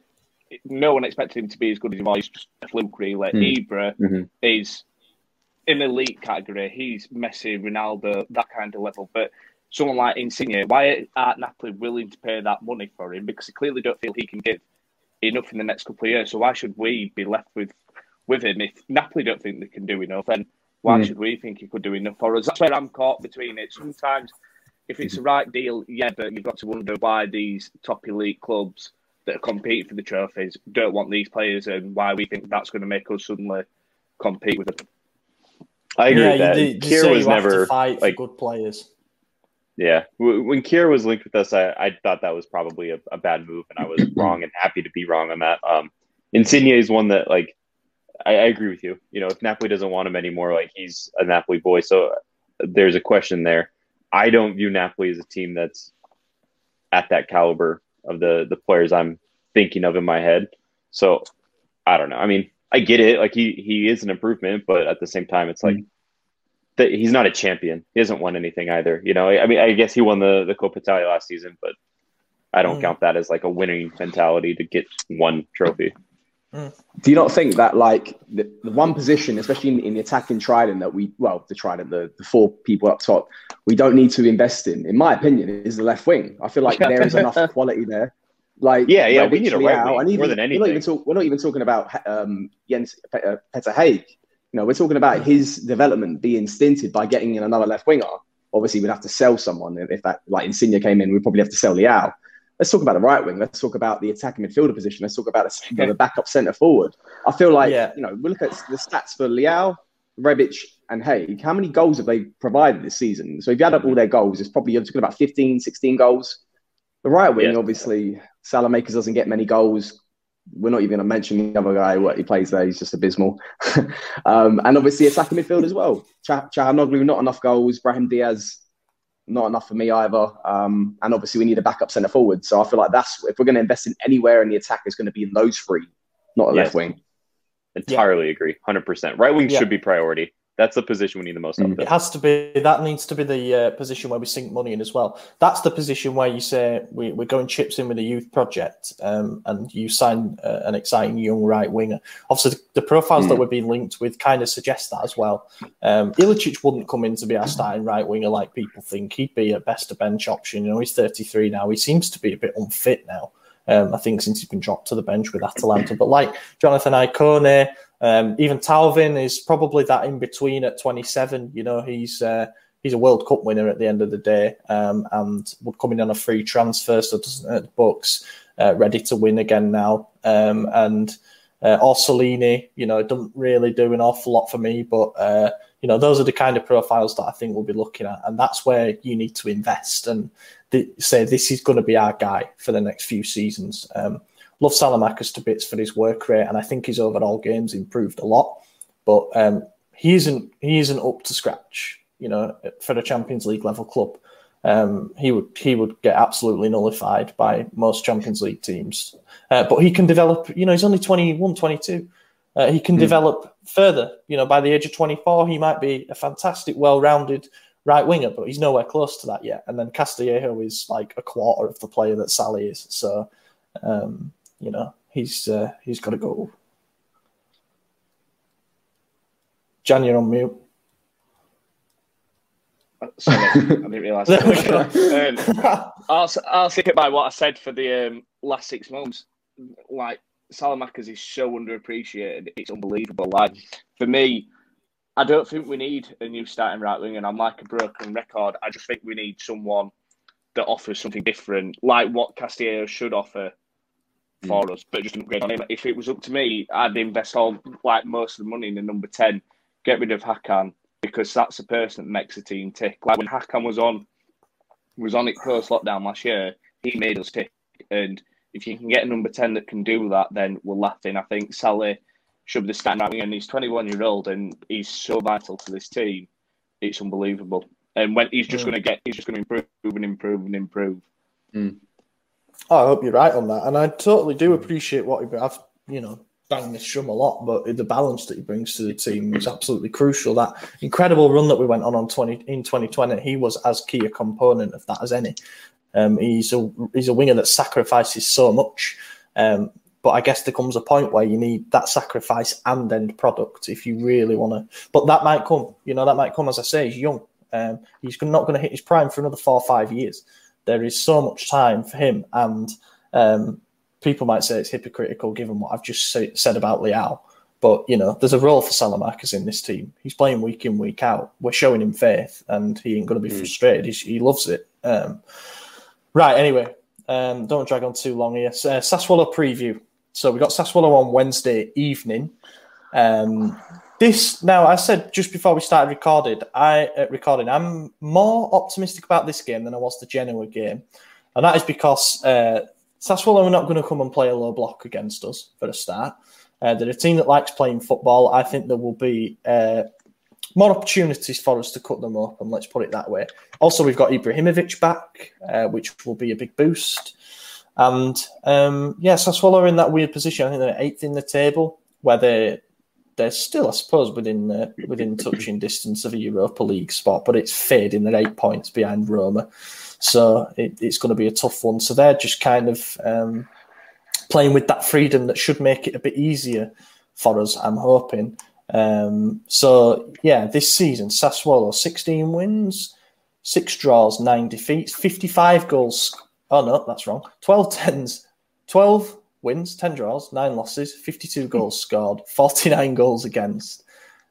no one expected him to be as good as he was. He's just a fluke, really. Mm. Ibra mm-hmm. is in the elite category. He's Messi, Ronaldo, that kind of level. But someone like Insigne, why aren't Napoli willing to pay that money for him? Because they clearly don't feel he can give enough in the next couple of years. So why should we be left with, with him? If Napoli don't think they can do enough, then why mm. should we think he could do enough for us? That's where I'm caught between it. Sometimes, if it's the right deal, yeah, but you've got to wonder why these top elite clubs that are competing for the trophies don't want these players and why we think that's going to make us suddenly compete with them. I agree yeah, with that. You, you Kier was never fight like for good players. Yeah, when Kier was linked with us, I, I thought that was probably a, a bad move, and I was wrong and happy to be wrong on that. Um, Insigne is one that, like, I, I agree with you. You know, if Napoli doesn't want him anymore, like, he's a Napoli boy, so there's a question there. I don't view Napoli as a team that's at that caliber of the, the players I'm thinking of in my head. So, I don't know. I mean, I get it. Like, he, he is an improvement, but at the same time, it's like, mm-hmm. he's not a champion. He hasn't won anything either. You know, I mean, I guess he won the, the Coppa Italia last season, but I don't mm. count that as like a winning mentality to get one trophy. Mm. Do you not think that like the, the one position, especially in, in the attacking trident that we, well, the trident, the, the four people up top, we don't need to invest in, in my opinion, is the left wing. I feel like there is enough quality there. Like, yeah, yeah, we need a right wing more even, than anything. We're not even, talk, we're not even talking about um, Jens uh, Petter Haig. You know, we're talking about his development being stinted by getting in another left winger. Obviously, we'd have to sell someone if that, like Insigne came in. We'd probably have to sell Leao. Let's talk about the right wing. Let's talk about the attacking midfielder position. Let's talk about the, the backup centre forward. I feel like, yeah. you know, we look at the stats for Leao, Rebic, and Haig. How many goals have they provided this season? So if you add up all their goals, it's probably, you're talking about fifteen, sixteen goals. The right wing, yeah. obviously, Salamakers doesn't get many goals. We're not even going to mention the other guy, what he plays there. He's just abysmal. um, and obviously attacking midfield as well. Ch- Çalhanoğlu, not enough goals. Brahim Diaz, not enough for me either. Um, and obviously we need a backup centre forward. So I feel like that's, if we're going to invest in anywhere in the attack, it's going to be in those three, not a yes. left wing. Entirely yeah. agree. one hundred percent. Right wing yeah. should be priority. That's the position we need the most of. It has to be. That needs to be the uh, position where we sink money in as well. That's the position where you say we, we're going chips in with a youth project, um, and you sign uh, an exciting young right winger. Obviously, the, the profiles mm. that we're being linked with kind of suggest that as well. Um, Ilicic wouldn't come in to be our starting right winger like people think. He'd be at best a bench option. You know, he's thirty-three now. He seems to be a bit unfit now. Um, I think since he's been dropped to the bench with Atalanta. But like Jonathan Icone, um, even Talvin is probably that in between at twenty-seven. You know, he's uh, he's a World Cup winner at the end of the day, um, and would come in on a free transfer, so doesn't hurt the Bucks, uh, ready to win again now. Um, and uh, Orsolini, you know, doesn't really do an awful lot for me, but uh, you know, those are the kind of profiles that I think we'll be looking at, and that's where you need to invest and th- say this is going to be our guy for the next few seasons. Um, love Salamakers to bits for his work rate, and I think his overall game's improved a lot, but um, he isn't he isn't up to scratch. you know, for a Champions League level club. Um, he would he would get absolutely nullified by most Champions League teams. Uh, but he can develop, you know, he's only twenty-one, twenty-two. Uh, he can mm. develop further. You know, by the age of twenty-four, he might be a fantastic, well-rounded right winger, but he's nowhere close to that yet. And then Castillejo is like a quarter of the player that Sally is. So, um, you know, he's uh, he's got to go. Jan, you're on mute. Sorry, I didn't realise that. um, I'll, I'll stick it by what I said for the um, last six months. Like, Salamakers is so underappreciated. It's unbelievable. Like, for me, I don't think we need a new starting right wing, and I'm like a broken record. I just think we need someone that offers something different, like what Castillo should offer for mm. us, but just upgrade on him. If it was up to me, I'd invest all, like, most of the money in the number ten, get rid of Hakan, because that's the person that makes the team tick. Like when Hakan was on, was on it post lockdown last year, he made us tick. And if you can get a number ten that can do that, then we're laughing. I think Saleh should be the starting right winger, and he's twenty-one year old, and he's so vital to this team. It's unbelievable. And when he's just mm. going to get, he's just going to improve and improve and improve. Mm. Oh, I hope you're right on that, and I totally do appreciate what he. I've you know. bang this drum a lot, but the balance that he brings to the team is absolutely crucial. That incredible run that we went on, on twenty in twenty twenty, he was as key a component of that as any. Um, he's a he's a winger that sacrifices so much, um, but I guess there comes a point where you need that sacrifice and end product if you really want to. But that might come, you know, that might come. As I say, he's young. Um, he's not going to hit his prime for another four or five years. There is so much time for him, and um, people might say it's hypocritical given what I've just say, said about Leao. But, you know, there's a role for Salamakers in this team. He's playing week in, week out. We're showing him faith, and he ain't going to be mm. frustrated. He's, he loves it. Um, right, anyway, um, don't drag on too long here. Uh, Sassuolo preview. So we got Sassuolo on Wednesday evening. Um, this, now, I said just before we started recorded, I, uh, recording, I'm more optimistic about this game than I was the Genoa game. And that is because... Uh, Sassuolo are not going to come and play a low block against us for a start. Uh, they're a team that likes playing football. I think there will be uh, more opportunities for us to cut them up, and let's put it that way. Also, we've got Ibrahimovic back, uh, which will be a big boost. And, um, yeah, Sassuolo are in that weird position. I think they're eighth in the table, where they're, they're still, I suppose, within uh, within touching distance of a Europa League spot, but it's fading. They're eight points behind Roma. So it, it's going to be a tough one. So they're just kind of um, playing with that freedom that should make it a bit easier for us, I'm hoping. Um, so, yeah, this season, Sassuolo, sixteen wins, six draws, nine defeats, fifty-five goals. Oh, no, that's wrong. twelve tens, twelve wins, ten draws, nine losses, fifty-two goals scored, forty-nine goals against,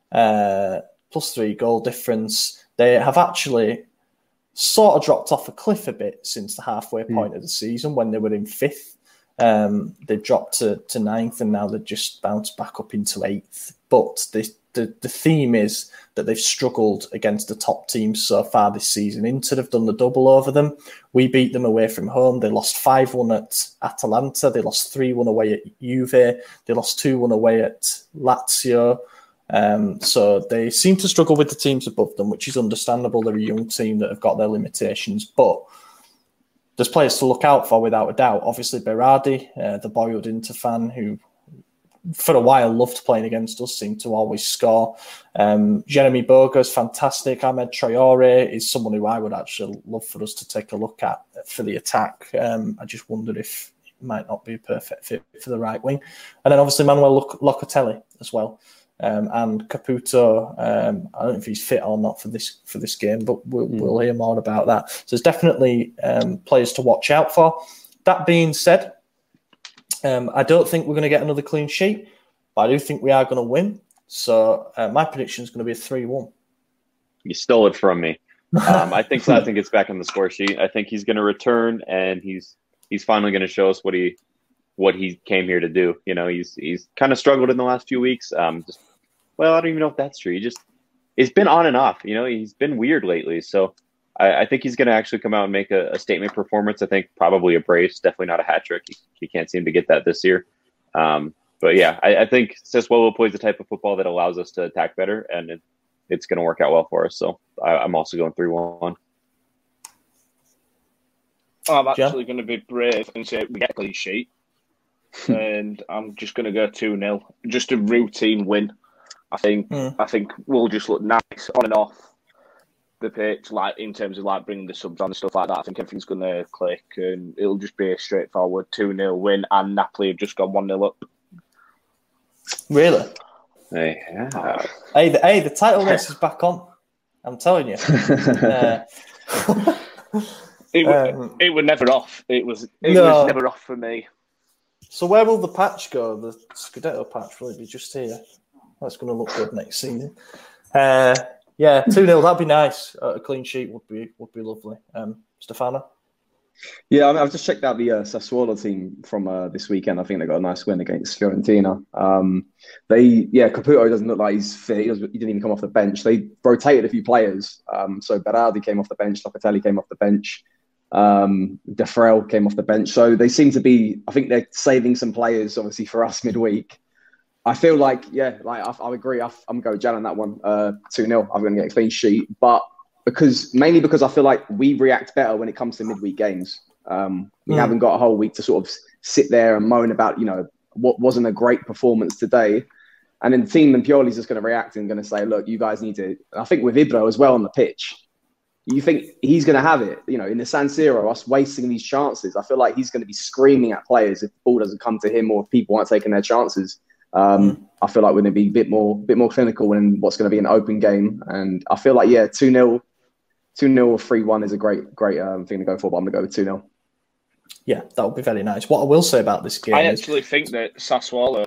uh, plus three goal difference. They have actually... sort of dropped off a cliff a bit since the halfway point mm. of the season when they were in fifth. Um, they dropped to, to ninth, and now they've just bounced back up into eighth. But the, the the theme is that they've struggled against the top teams so far this season. Inter have done the double over them. We beat them away from home. They lost five one at Atalanta. They lost three one away at Juve. They lost two one away at Lazio. Um, so they seem to struggle with the teams above them, which is understandable. They're a young team that have got their limitations, but there's players to look out for without a doubt. Obviously, Berardi, uh, the boyhood Inter fan who for a while loved playing against us, seemed to always score. Um, Jeremy Boga's fantastic. Ahmed Traore is someone who I would actually love for us to take a look at for the attack. Um, I just wondered if it might not be a perfect fit for the right wing. And then obviously Manuel Locatelli as well. Um, and Caputo, um, I don't know if he's fit or not for this for this game, but we'll, mm. we'll hear more about that. So there's definitely um, players to watch out for. That being said, um, I don't think we're going to get another clean sheet, but I do think we are going to win. So uh, my prediction is going to be a three one. You stole it from me. Um, I think so. I think it's back on the score sheet. I think he's going to return, and he's he's finally going to show us what he what he came here to do. You know, he's he's kind of struggled in the last few weeks. Um, just Well, I don't even know if that's true. He just, it's been on and off. You know, he's been weird lately. So I, I think he's going to actually come out and make a, a statement performance. I think probably a brace, definitely not a hat trick. He, he can't seem to get that this year. Um, but yeah, I, I think Sassuolo plays the type of football that allows us to attack better. And it, it's going to work out well for us. So I, I'm also going three one. I'm actually going to be brave and say we get a clean sheet. And I'm just going to go two nil. Just a routine win. I think mm. I think we'll just look nice on and off the pitch, like in terms of like bringing the subs on and stuff like that. I think everything's going to click and it'll just be a straightforward two nil win, and Napoli have just gone one nil up. Really? Hey, yeah. Hey, the, hey, the title race is back on. I'm telling you. uh, it, um, it was never off. It was it no. was never off for me. So where will the patch go? The Scudetto patch, will it be just here? That's going to look good next season. Uh, yeah, two nil, that'd be nice. Uh, a clean sheet would be would be lovely. Um, Stefano? Yeah, I mean, I've just checked out the uh, Sassuolo team from uh, this weekend. I think they got a nice win against Fiorentina. Um, they, yeah, Caputo doesn't look like he's fit. He, was, he didn't even come off the bench. They rotated a few players. Um, so Berardi came off the bench. Locatelli came off the bench. Um, De Frel came off the bench. So they seem to be, I think they're saving some players, obviously, for us midweek. I feel like, yeah, like I, I agree. I, I'm going to go Jan on that one, uh, two nil. I'm going to get a clean sheet. But because mainly because I feel like we react better when it comes to midweek games. Um, we mm. haven't got a whole week to sort of sit there and moan about, you know, what wasn't a great performance today. And then the team and Pioli's just going to react and going to say, look, you guys need to. I think with Ibra as well on the pitch, you think he's going to have it, you know, in the San Siro, us wasting these chances. I feel like he's going to be screaming at players if the ball doesn't come to him or if people aren't taking their chances. Um, mm. I feel like we're going to be a bit more, bit more clinical in what's going to be an open game. And I feel like, yeah, two nil, two nil or three one is a great, great um, thing to go for, but I'm going to go with two nil. Yeah, that would be very nice. What I will say about this game I is... actually think that Sassuolo...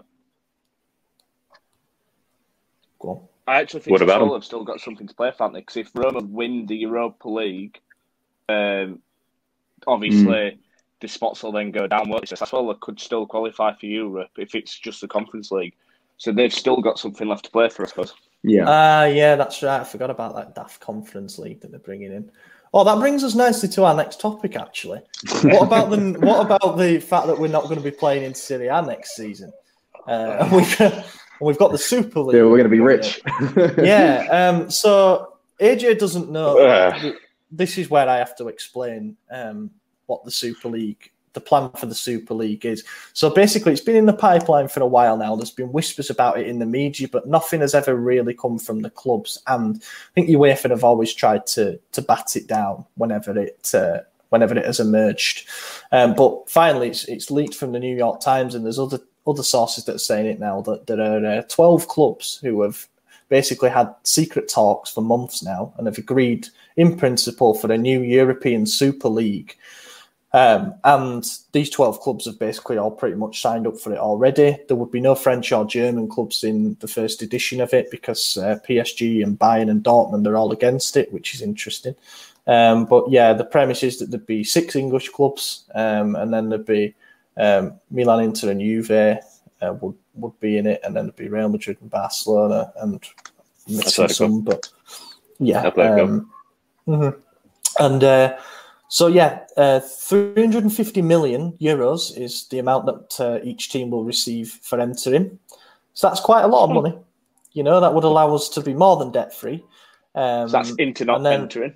Go on. I actually think Sassuolo have still got something to play for, haven't they? Because if Roma win the Europa League, um, obviously mm. the spots will then go down. Well, so Sassuolo could still qualify for Europe if it's just the Conference League. So they've still got something left to play for, I suppose. Yeah, uh, yeah, that's right. I forgot about that daft Conference League that they're bringing in. Oh, that brings us nicely to our next topic, actually. What about the What about the fact that we're not going to be playing in Serie A next season? Uh, and we've, we've got the Super League. Yeah, we're going to be rich. yeah. Um, so A J doesn't know. This is where I have to explain um, what the Super League, the plan for the Super League is. So basically, it's been in the pipeline for a while now. There's been whispers about it in the media, but nothing has ever really come from the clubs. And I think UEFA have always tried to to bat it down whenever it uh, whenever it has emerged. Um, but finally, it's it's leaked from the New York Times, and there's other other sources that are saying it now that there are uh, twelve clubs who have basically had secret talks for months now and have agreed in principle for a new European Super League. Um, and these twelve clubs have basically all pretty much signed up for it already. There would be no French or German clubs in the first edition of it because uh, P S G and Bayern and Dortmund are all against it, which is interesting. Um, but yeah, the premise is that there'd be six English clubs, um, and then there'd be um, Milan, Inter, and Juve uh, would would be in it, and then there'd be Real Madrid and Barcelona and missing some. But yeah, um, mm-hmm. and. Uh, So, yeah, uh, three hundred fifty million euros is the amount that uh, each team will receive for entering. So that's quite a lot of money. You know, that would allow us to be more than debt-free. Um, so that's into not then, entering.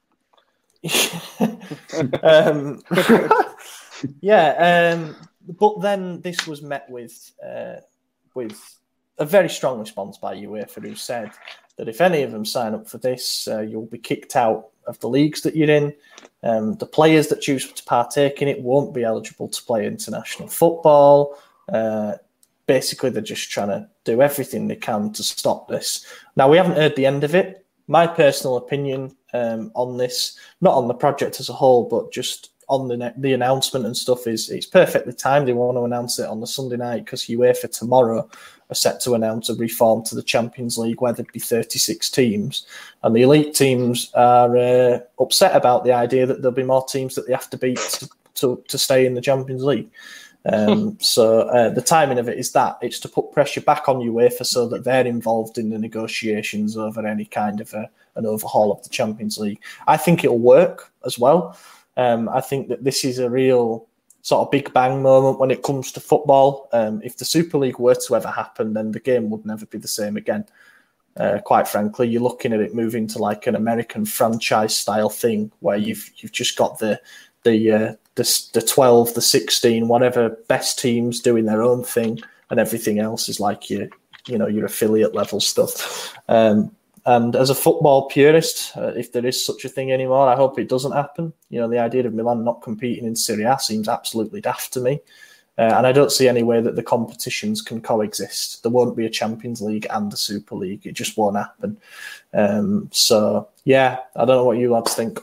um, yeah, um, but then this was met with uh, with a very strong response by UEFA, who said that if any of them sign up for this, uh, you'll be kicked out of the leagues that you're in. Um, the players that choose to partake in it won't be eligible to play international football. Uh, basically, they're just trying to do everything they can to stop this. Now, we haven't heard the end of it. My personal opinion um, on this, not on the project as a whole, but just on the the announcement and stuff, is it's perfectly timed. They want to announce it on the Sunday night because UEFA tomorrow are set to announce a reform to the Champions League where there'd be thirty-six teams. And the elite teams are uh, upset about the idea that there'll be more teams that they have to beat to, to, to stay in the Champions League. Um, so uh, the timing of it is that. It's to put pressure back on UEFA so that they're involved in the negotiations over any kind of a, an overhaul of the Champions League. I think it'll work as well. Um, I think that this is a real sort of big bang moment when it comes to football. Um, if the Super League were to ever happen, then the game would never be the same again. Uh, quite frankly, you're looking at it moving to like an American franchise style thing where you've you've just got the the uh, the, the twelve, the sixteen, whatever best teams doing their own thing, and everything else is like your you know your affiliate level stuff. Um, and as a football purist, uh, if there is such a thing anymore, I hope it doesn't happen. You know, the idea of Milan not competing in Serie A seems absolutely daft to me. Uh, and I don't see any way that the competitions can coexist. There won't be a Champions League and a Super League. It just won't happen. Um, so, yeah, I don't know what you lads think.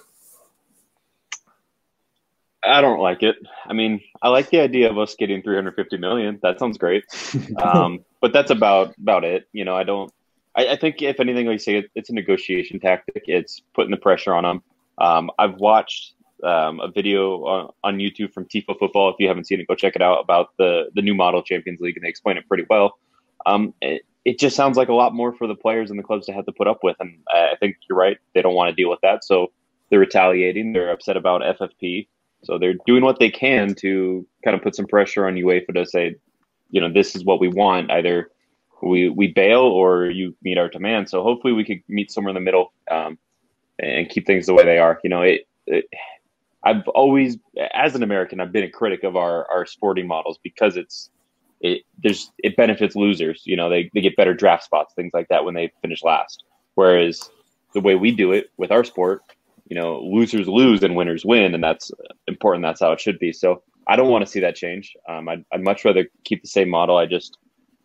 I don't like it. I mean, I like the idea of us getting three hundred fifty million. That sounds great. Um, but that's about about it. You know, I don't I, I think if anything, like you say, it, it's a negotiation tactic. It's putting the pressure on them. Um, I've watched Um, a video on, on YouTube from Tifo Football. If you haven't seen it, go check it out, about the the new model Champions League, and they explain it pretty well. Um, it, it just sounds like a lot more for the players and the clubs to have to put up with, and I think you're right. They don't want to deal with that, so they're retaliating. They're upset about F F P, so they're doing what they can to kind of put some pressure on UEFA to say, you know, this is what we want. Either we we bail or you meet our demands. So hopefully we could meet somewhere in the middle um, and keep things the way they are. You know, it, it I've always, as an American, I've been a critic of our, our sporting models because it's it there's it benefits losers. You know, they, they get better draft spots, things like that when they finish last. Whereas the way we do it with our sport, you know, losers lose and winners win, and that's important. That's how it should be. So I don't want to see that change. Um, I'd, I'd much rather keep the same model. I just,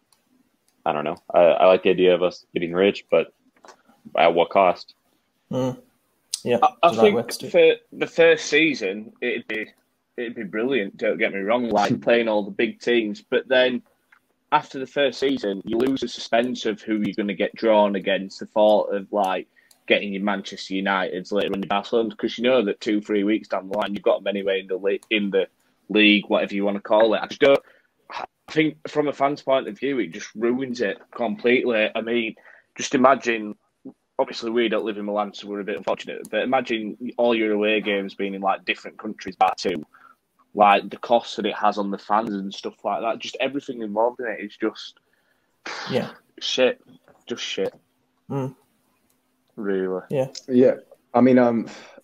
I don't know. I, I like the idea of us getting rich, but at what cost? Mm. Yeah, I, I think for the first season, it'd be it'd be brilliant. Don't get me wrong, like playing all the big teams. But then after the first season, you lose the suspense of who you're going to get drawn against. The thought of like getting your Manchester Uniteds later in the Barcelona, because you know that two, three weeks down the line, you've got them anyway in the league, in the league, whatever you want to call it. I just don't. I think from a fan's point of view, it just ruins it completely. I mean, just imagine. Obviously, we don't live in Milan, so we're a bit unfortunate. But imagine all your away games being in like different countries back to, like the cost that it has on the fans and stuff like that. Just everything involved in it is just, yeah, shit, just shit. Mm. Really, yeah, yeah. I mean, um,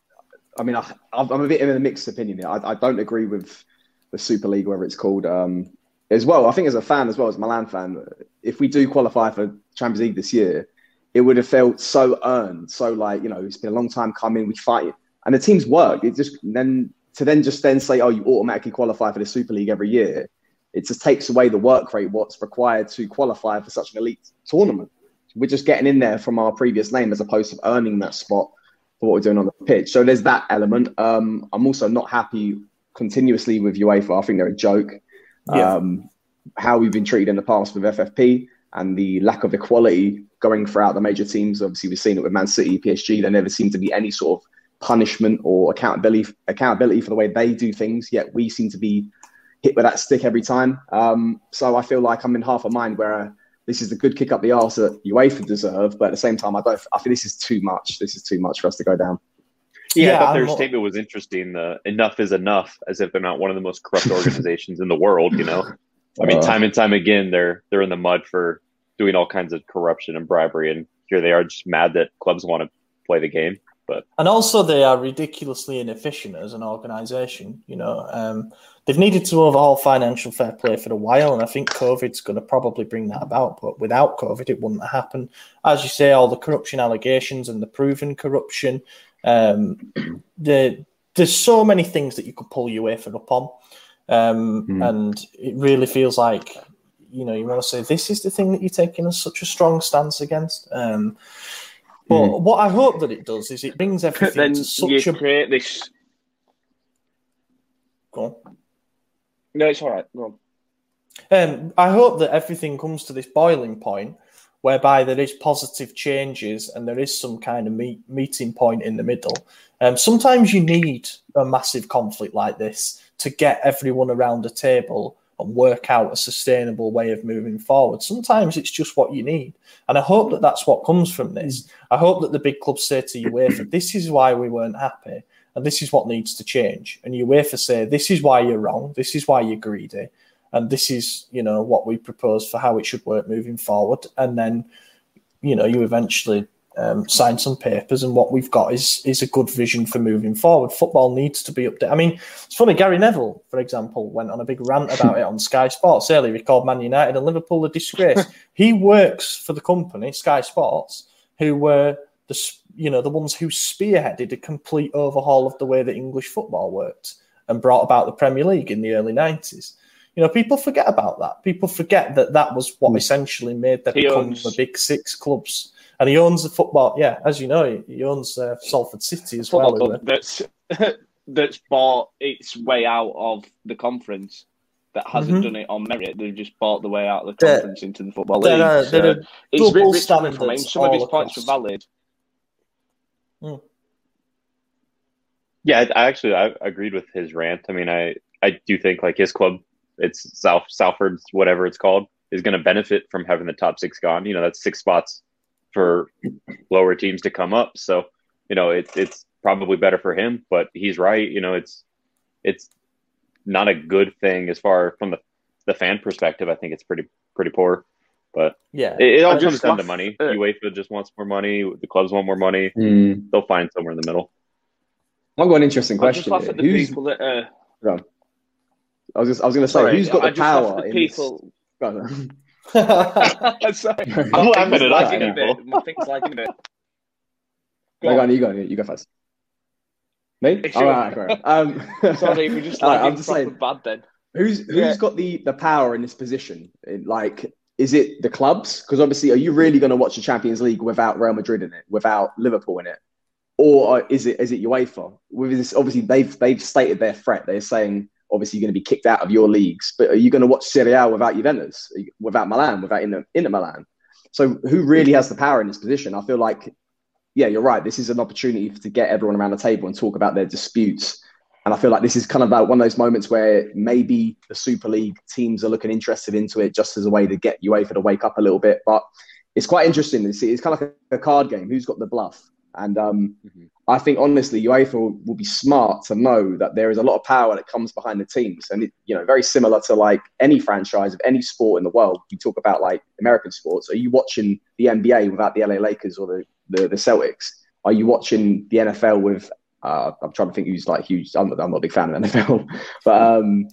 I mean, I, I'm a bit in a mixed opinion here. I, I don't agree with the Super League, whatever it's called. Um, as well, I think as a fan, as well as a Milan fan, if we do qualify for Champions League this year, it would have felt so earned, so like, you know, it's been a long time coming, we fight it. And the team's work. It just then to then just then say, oh, you automatically qualify for the Super League every year, it just takes away the work rate, what's required to qualify for such an elite tournament. We're just getting in there from our previous name as opposed to earning that spot for what we're doing on the pitch. So there's that element. Um, I'm also not happy continuously with UEFA. I think they're a joke. Yeah. Um, how we've been treated in the past with F F P and the lack of equality going throughout the major teams. Obviously, we've seen it with Man City, P S G. There never seemed to be any sort of punishment or accountability accountability for the way they do things, yet we seem to be hit with that stick every time. Um, so I feel like I'm in half a mind where uh, this is the good kick up the arse that UEFA deserve, but at the same time, I don't. I think this is too much. This is too much for us to go down. Yeah, Yeah, I thought their I'm- statement was interesting. The enough is enough, as if they're not one of the most corrupt organizations in the world. You know, I mean, Uh, time and time again, they're they're in the mud for doing all kinds of corruption and bribery, and here they are just mad that clubs want to play the game. But And also, they are ridiculously inefficient as an organisation. You know, um, they've needed to overhaul financial fair play for a while, and I think COVID's going to probably bring that about. But without COVID, it wouldn't happen. As you say, all the corruption allegations and the proven corruption. Um, the, there's so many things that you could pull UEFA up on, um, Mm. and it really feels like, you know, you want to say this is the thing that you're taking as such a strong stance against. Um, but Mm. what I hope that it does is it brings but everything then to you such a. create this. Go on. No, it's all right. Go on. Um, I hope that everything comes to this boiling point whereby there is positive changes and there is some kind of meet, meeting point in the middle. Um, sometimes you need a massive conflict like this to get everyone around a table and work out a sustainable way of moving forward. Sometimes it's just what you need. And I hope that that's what comes from this. I hope that the big clubs say to UEFA, this is why we weren't happy and this is what needs to change. And UEFA say, this is why you're wrong, this is why you're greedy, and this is, you know, what we propose for how it should work moving forward. And then you know, you eventually um, sign some papers, and what we've got is is a good vision for moving forward. Football needs to be updated. I mean, it's funny. Gary Neville, for example, went on a big rant about it on Sky Sports earlier. He called Man United and Liverpool a disgrace. He works for the company Sky Sports, who were the you know the ones who spearheaded a complete overhaul of the way that English football worked and brought about the Premier League in the early nineties. You know, people forget about that. People forget that that was what essentially made them He become owns- the big six clubs. And he owns the football. Yeah, as you know, he owns uh, Salford City as well. Football club that's that's bought its way out of the conference. That hasn't Mhm. done it on merit. They've just bought the way out of the There- conference into the football there league. are- So there are it's a bit double rich coming from him. standards Some of his all points were across. valid. Yeah, I, I actually I agreed with his rant. I mean, I, I do think like his club, it's South Salford's whatever it's called, is going to benefit from having the top six gone. You know, that's six spots for lower teams to come up. So, you know, it's it's probably better for him. But he's right. You know, it's it's not a good thing as far from the, the fan perspective. I think it's pretty pretty poor. But Yeah, it, it all I comes just down to laugh- money. uh, UEFA just wants more money. The clubs want more money. Mm. They'll find somewhere in the middle. I've got an interesting I just question. laugh here. at the Who's, people that are. I was just, I was going to say, Sorry, who's got I the just laugh at power the in people. this? Go on. Sorry, I'm my laughing thing's at us, lagging a people. bit. My thing's lagging a bit. Go No, go on. on, you go. You go first. Me? Sure. All right, great. Um, Sorry, we're just all right, lagging I'm just proper saying, bad then. who's who's Yeah. got the, the power in this position? In, Like, is it the clubs? Because obviously, are you really going to watch the Champions League without Real Madrid in it, without Liverpool in it, or is it is it UEFA? With this, obviously, they've they've stated their threat. They're saying obviously you're going to be kicked out of your leagues, but are you going to watch Serie A without Juventus, without Milan, without Inter, Inter Milan? So who really has the power in this position? I feel like, yeah, you're right. This is an opportunity to get everyone around the table and talk about their disputes. And I feel like this is kind of like one of those moments where maybe the Super League teams are looking interested into it just as a way to get UEFA to wake up a little bit. But it's quite interesting to see. It's kind of like a card game. Who's got the bluff? And um, mm-hmm. I think, honestly, UEFA will, will be smart to know that there is a lot of power that comes behind the teams. And, it, you know, very similar to like any franchise of any sport in the world. We talk about like American sports. Are you watching the N B A without the L A Lakers or the, the, the Celtics? Are you watching the N F L with, uh, I'm trying to think who's like huge. I'm, I'm not a big fan of N F L. But um,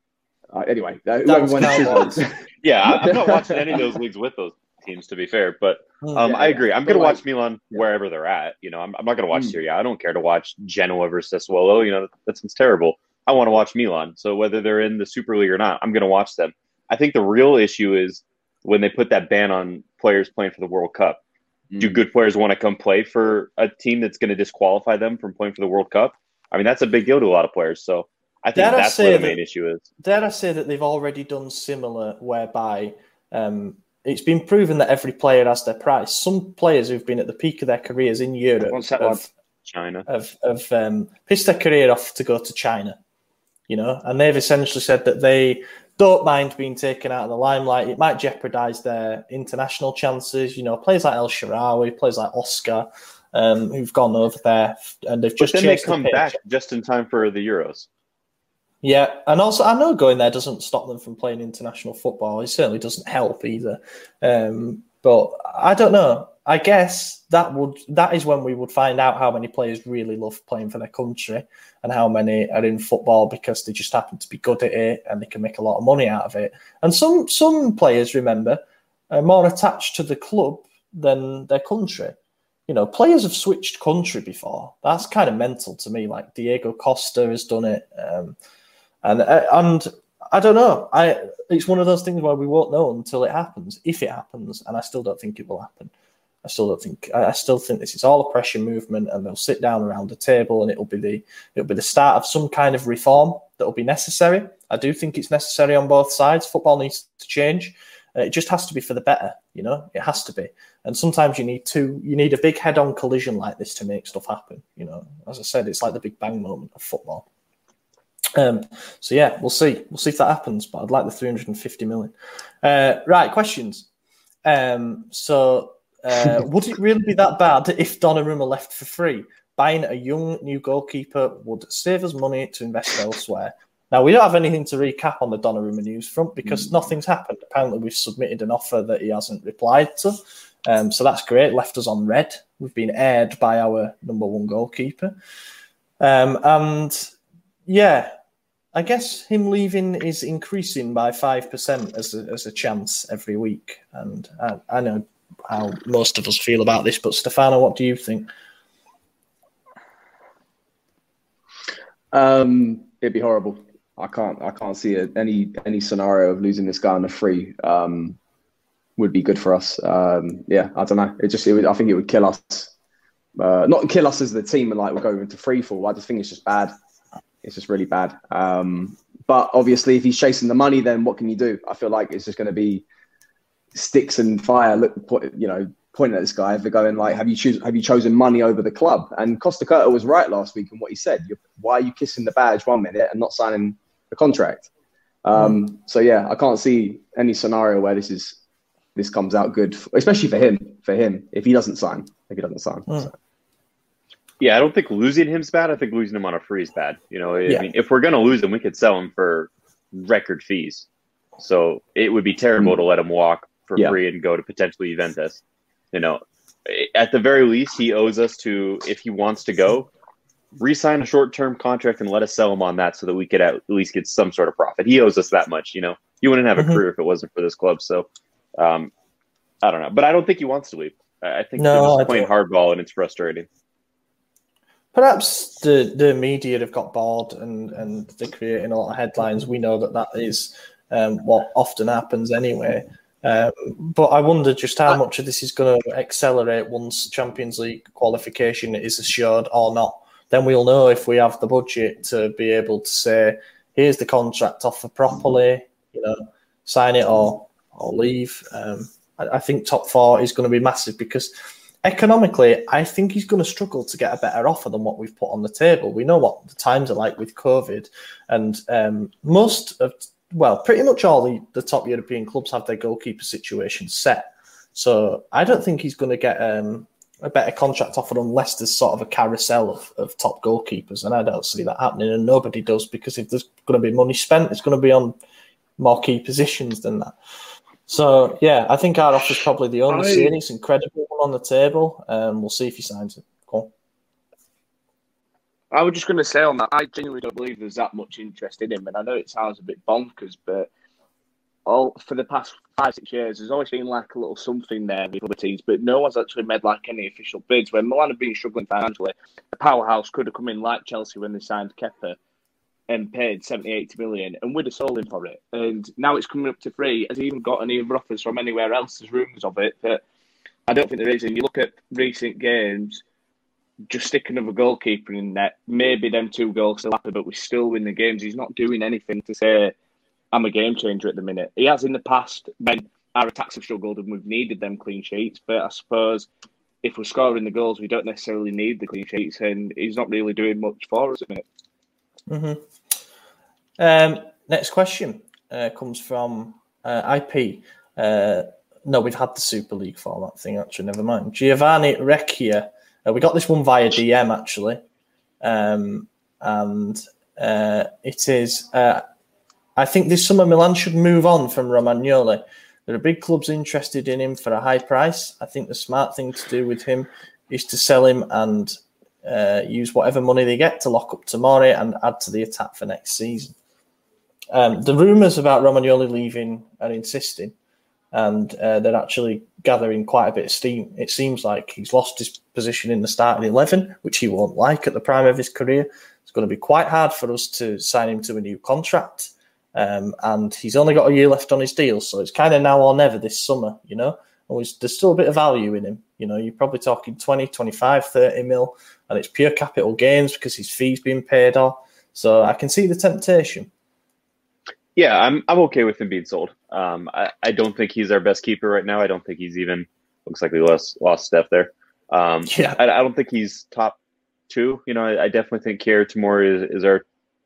uh, anyway, uh, whoever won the Yeah, I, I'm not watching any of those leagues with those teams, to be fair. But um, yeah, I agree. I'm going to like, watch Milan yeah. wherever they're at. You know, I'm, I'm not going to watch Mm. Serie A. I don't care to watch Genoa versus Sassuolo. You know, that, that sounds terrible. I want to watch Milan. So whether they're in the Super League or not, I'm going to watch them. I think the real issue is when they put that ban on players playing for the World Cup. Mm. Do good players want to come play for a team that's going to disqualify them from playing for the World Cup? I mean, that's a big deal to a lot of players. So I think Dare I that's say where the that- main issue is. Dare I say that they've already done similar, whereby um, it's been proven that every player has their price. Some players who've been at the peak of their careers in Europe One sec, have, China. have, have um, pissed their career off to go to China, you know, and they've essentially said that they don't mind being taken out of the limelight. It might jeopardise their international chances. You know, players like El Shaarawy, players like Oscar, um, who've gone over there and they've just But then they chased come the pitch. back just in time for the Euros. Yeah, and also I know going there doesn't stop them from playing international football. It certainly doesn't help either. Um, but I don't know. I guess that would that is when we would find out how many players really love playing for their country and how many are in football because they just happen to be good at it and they can make a lot of money out of it. And some some players, remember, are more attached to the club than their country. You know, players have switched country before. That's kind of mental to me. Like Diego Costa has done it. Um, And and I don't know. I it's one of those things where we won't know until it happens, if it happens, and I still don't think it will happen. I still don't think. I still think this is all a pressure movement, and they'll sit down around the table, and it'll be the it'll be the start of some kind of reform that will be necessary. I do think it's necessary on both sides. Football needs to change. Uh, it just has to be for the better. You know, it has to be. And sometimes you need to. You need a big head-on collision like this to make stuff happen. You know, as I said, it's like the Big Bang moment of football. Um, so yeah, we'll see. We'll see if that happens. But I'd like the three hundred fifty million. Uh, right, questions. Um, so uh, would it really be that bad if Donnarumma left for free? Buying a young new goalkeeper would save us money to invest elsewhere. Now we don't have anything to recap on the Donnarumma news front because mm. nothing's happened. Apparently, we've submitted an offer that he hasn't replied to. Um, so that's great. Left us on red. We've been aired by our number one goalkeeper. Um, and yeah, I guess him leaving is increasing by five percent as a, as a chance every week. And I, I know how most of us feel about this, but Stefano, what do you think? Um, it'd be horrible. I can't. I can't see a, any any scenario of losing this guy on the free. Um, would be good for us. Um, yeah, I don't know. It just. It would, I think it would kill us. Uh, not kill us as the team and like we'll go into free fall. I just think it's just bad. It's just really bad. Um, but obviously, if he's chasing the money, then what can you do? I feel like it's just going to be sticks and fire. Look, you know, pointing at this guy. If they're going like, have you choose, have you chosen money over the club? And Costa Curta was right last week in what he said. You're, why are you kissing the badge one minute and not signing the contract? Um, mm. So yeah, I can't see any scenario where this is this comes out good, especially for him. For him, if he doesn't sign, if he doesn't sign. Mm. So. Yeah, I don't think losing him's bad. I think losing him on a free is bad. You know, I yeah. mean, if we're going to lose him, we could sell him for record fees. So it would be terrible mm. to let him walk for yeah. free and go to potentially Juventus. You know, at the very least, he owes us to, if he wants to go, re-sign a short-term contract and let us sell him on that so that we could at least get some sort of profit. He owes us that much, you know. You wouldn't have a mm-hmm. career if it wasn't for this club. So, um, I don't know. But I don't think he wants to leave. I think no, he's playing hardball and it's frustrating. Perhaps the, the media have got bored and, and they're creating a lot of headlines. We know that that is um, what often happens anyway. Um, but I wonder just how much of this is going to accelerate once Champions League qualification is assured or not. Then we'll know if we have the budget to be able to say, here's the contract offer properly, you know, sign it or or leave. Um, I, I think top four is going to be massive because economically, I think he's going to struggle to get a better offer than what we've put on the table. We know what the times are like with COVID, and um, most of, well, pretty much all the, the top European clubs have their goalkeeper situation set. So I don't think he's going to get um, a better contract offer unless there's sort of a carousel of, of top goalkeepers, and I don't see that happening, and nobody does, because if there's going to be money spent, it's going to be on more key positions than that. So, yeah, I think our offer's probably the only I... serious, incredible one on the table. Um, we'll see if he signs it. Cool. I was just going to say on that, I genuinely don't believe there's that much interest in him. And I know it sounds a bit bonkers, but all for the past five, six years, there's always been like a little something there with other teams, but no one's actually made like any official bids. When Milan have been struggling financially, a powerhouse could have come in like Chelsea when they signed Kepa and paid seventy, eighty million, and we'd have sold him for it. And now it's coming up to free. Has he even got any offers from anywhere else? There's rumours of it, but I don't think there is. And you look at recent games, just stick another goalkeeper in net, maybe them two goals still happen, but we still win the games. He's not doing anything to say, I'm a game changer at the minute. He has in the past when our attacks have struggled and we've needed them clean sheets, but I suppose if we're scoring the goals, we don't necessarily need the clean sheets, and he's not really doing much for us at the minute. Mm-hmm. Um, next question uh, comes from uh, I P. Uh, no, we've had the Super League format thing, actually, never mind. Giovanni Recchia. Uh, we got this one via D M, actually. Um, and uh, it is, uh, I think this summer Milan should move on from Romagnoli. There are big clubs interested in him for a high price. I think the smart thing to do with him is to sell him and uh, use whatever money they get to lock up Tomori and add to the attack for next season. Um, the rumours about Romagnoli leaving are insisting, and uh, they're actually gathering quite a bit of steam. It seems like he's lost his position in the starting eleven, which he won't like at the prime of his career. It's going to be quite hard for us to sign him to a new contract, um, and he's only got a year left on his deal, so it's kind of now or never this summer, you know. And there's still a bit of value in him. You know, you're probably talking twenty, twenty-five, thirty mil, and it's pure capital gains because his fee's being paid off. So I can see the temptation. Yeah, I'm I'm okay with him being sold. Um, I, I don't think he's our best keeper right now. I don't think he's even, looks like we lost lost Steph there. Um, yeah, I, I don't think he's top two. You know, I, I definitely think Kjaer Tomori is, is our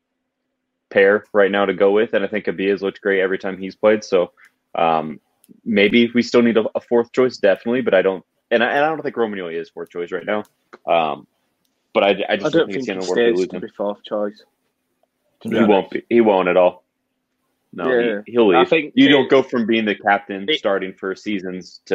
pair right now to go with, and I think Abiya's looked great every time he's played. So um, maybe we still need a, a fourth choice, definitely, but I don't, and I, and I don't think Romagnoli is fourth choice right now. Um, but I, I just I don't don't think, think it's going he to work to lose stays to him. be fourth choice. He won't be. He won't at all. No, yeah. he, he'll leave. I think you it, don't go from being the captain it, starting for seasons to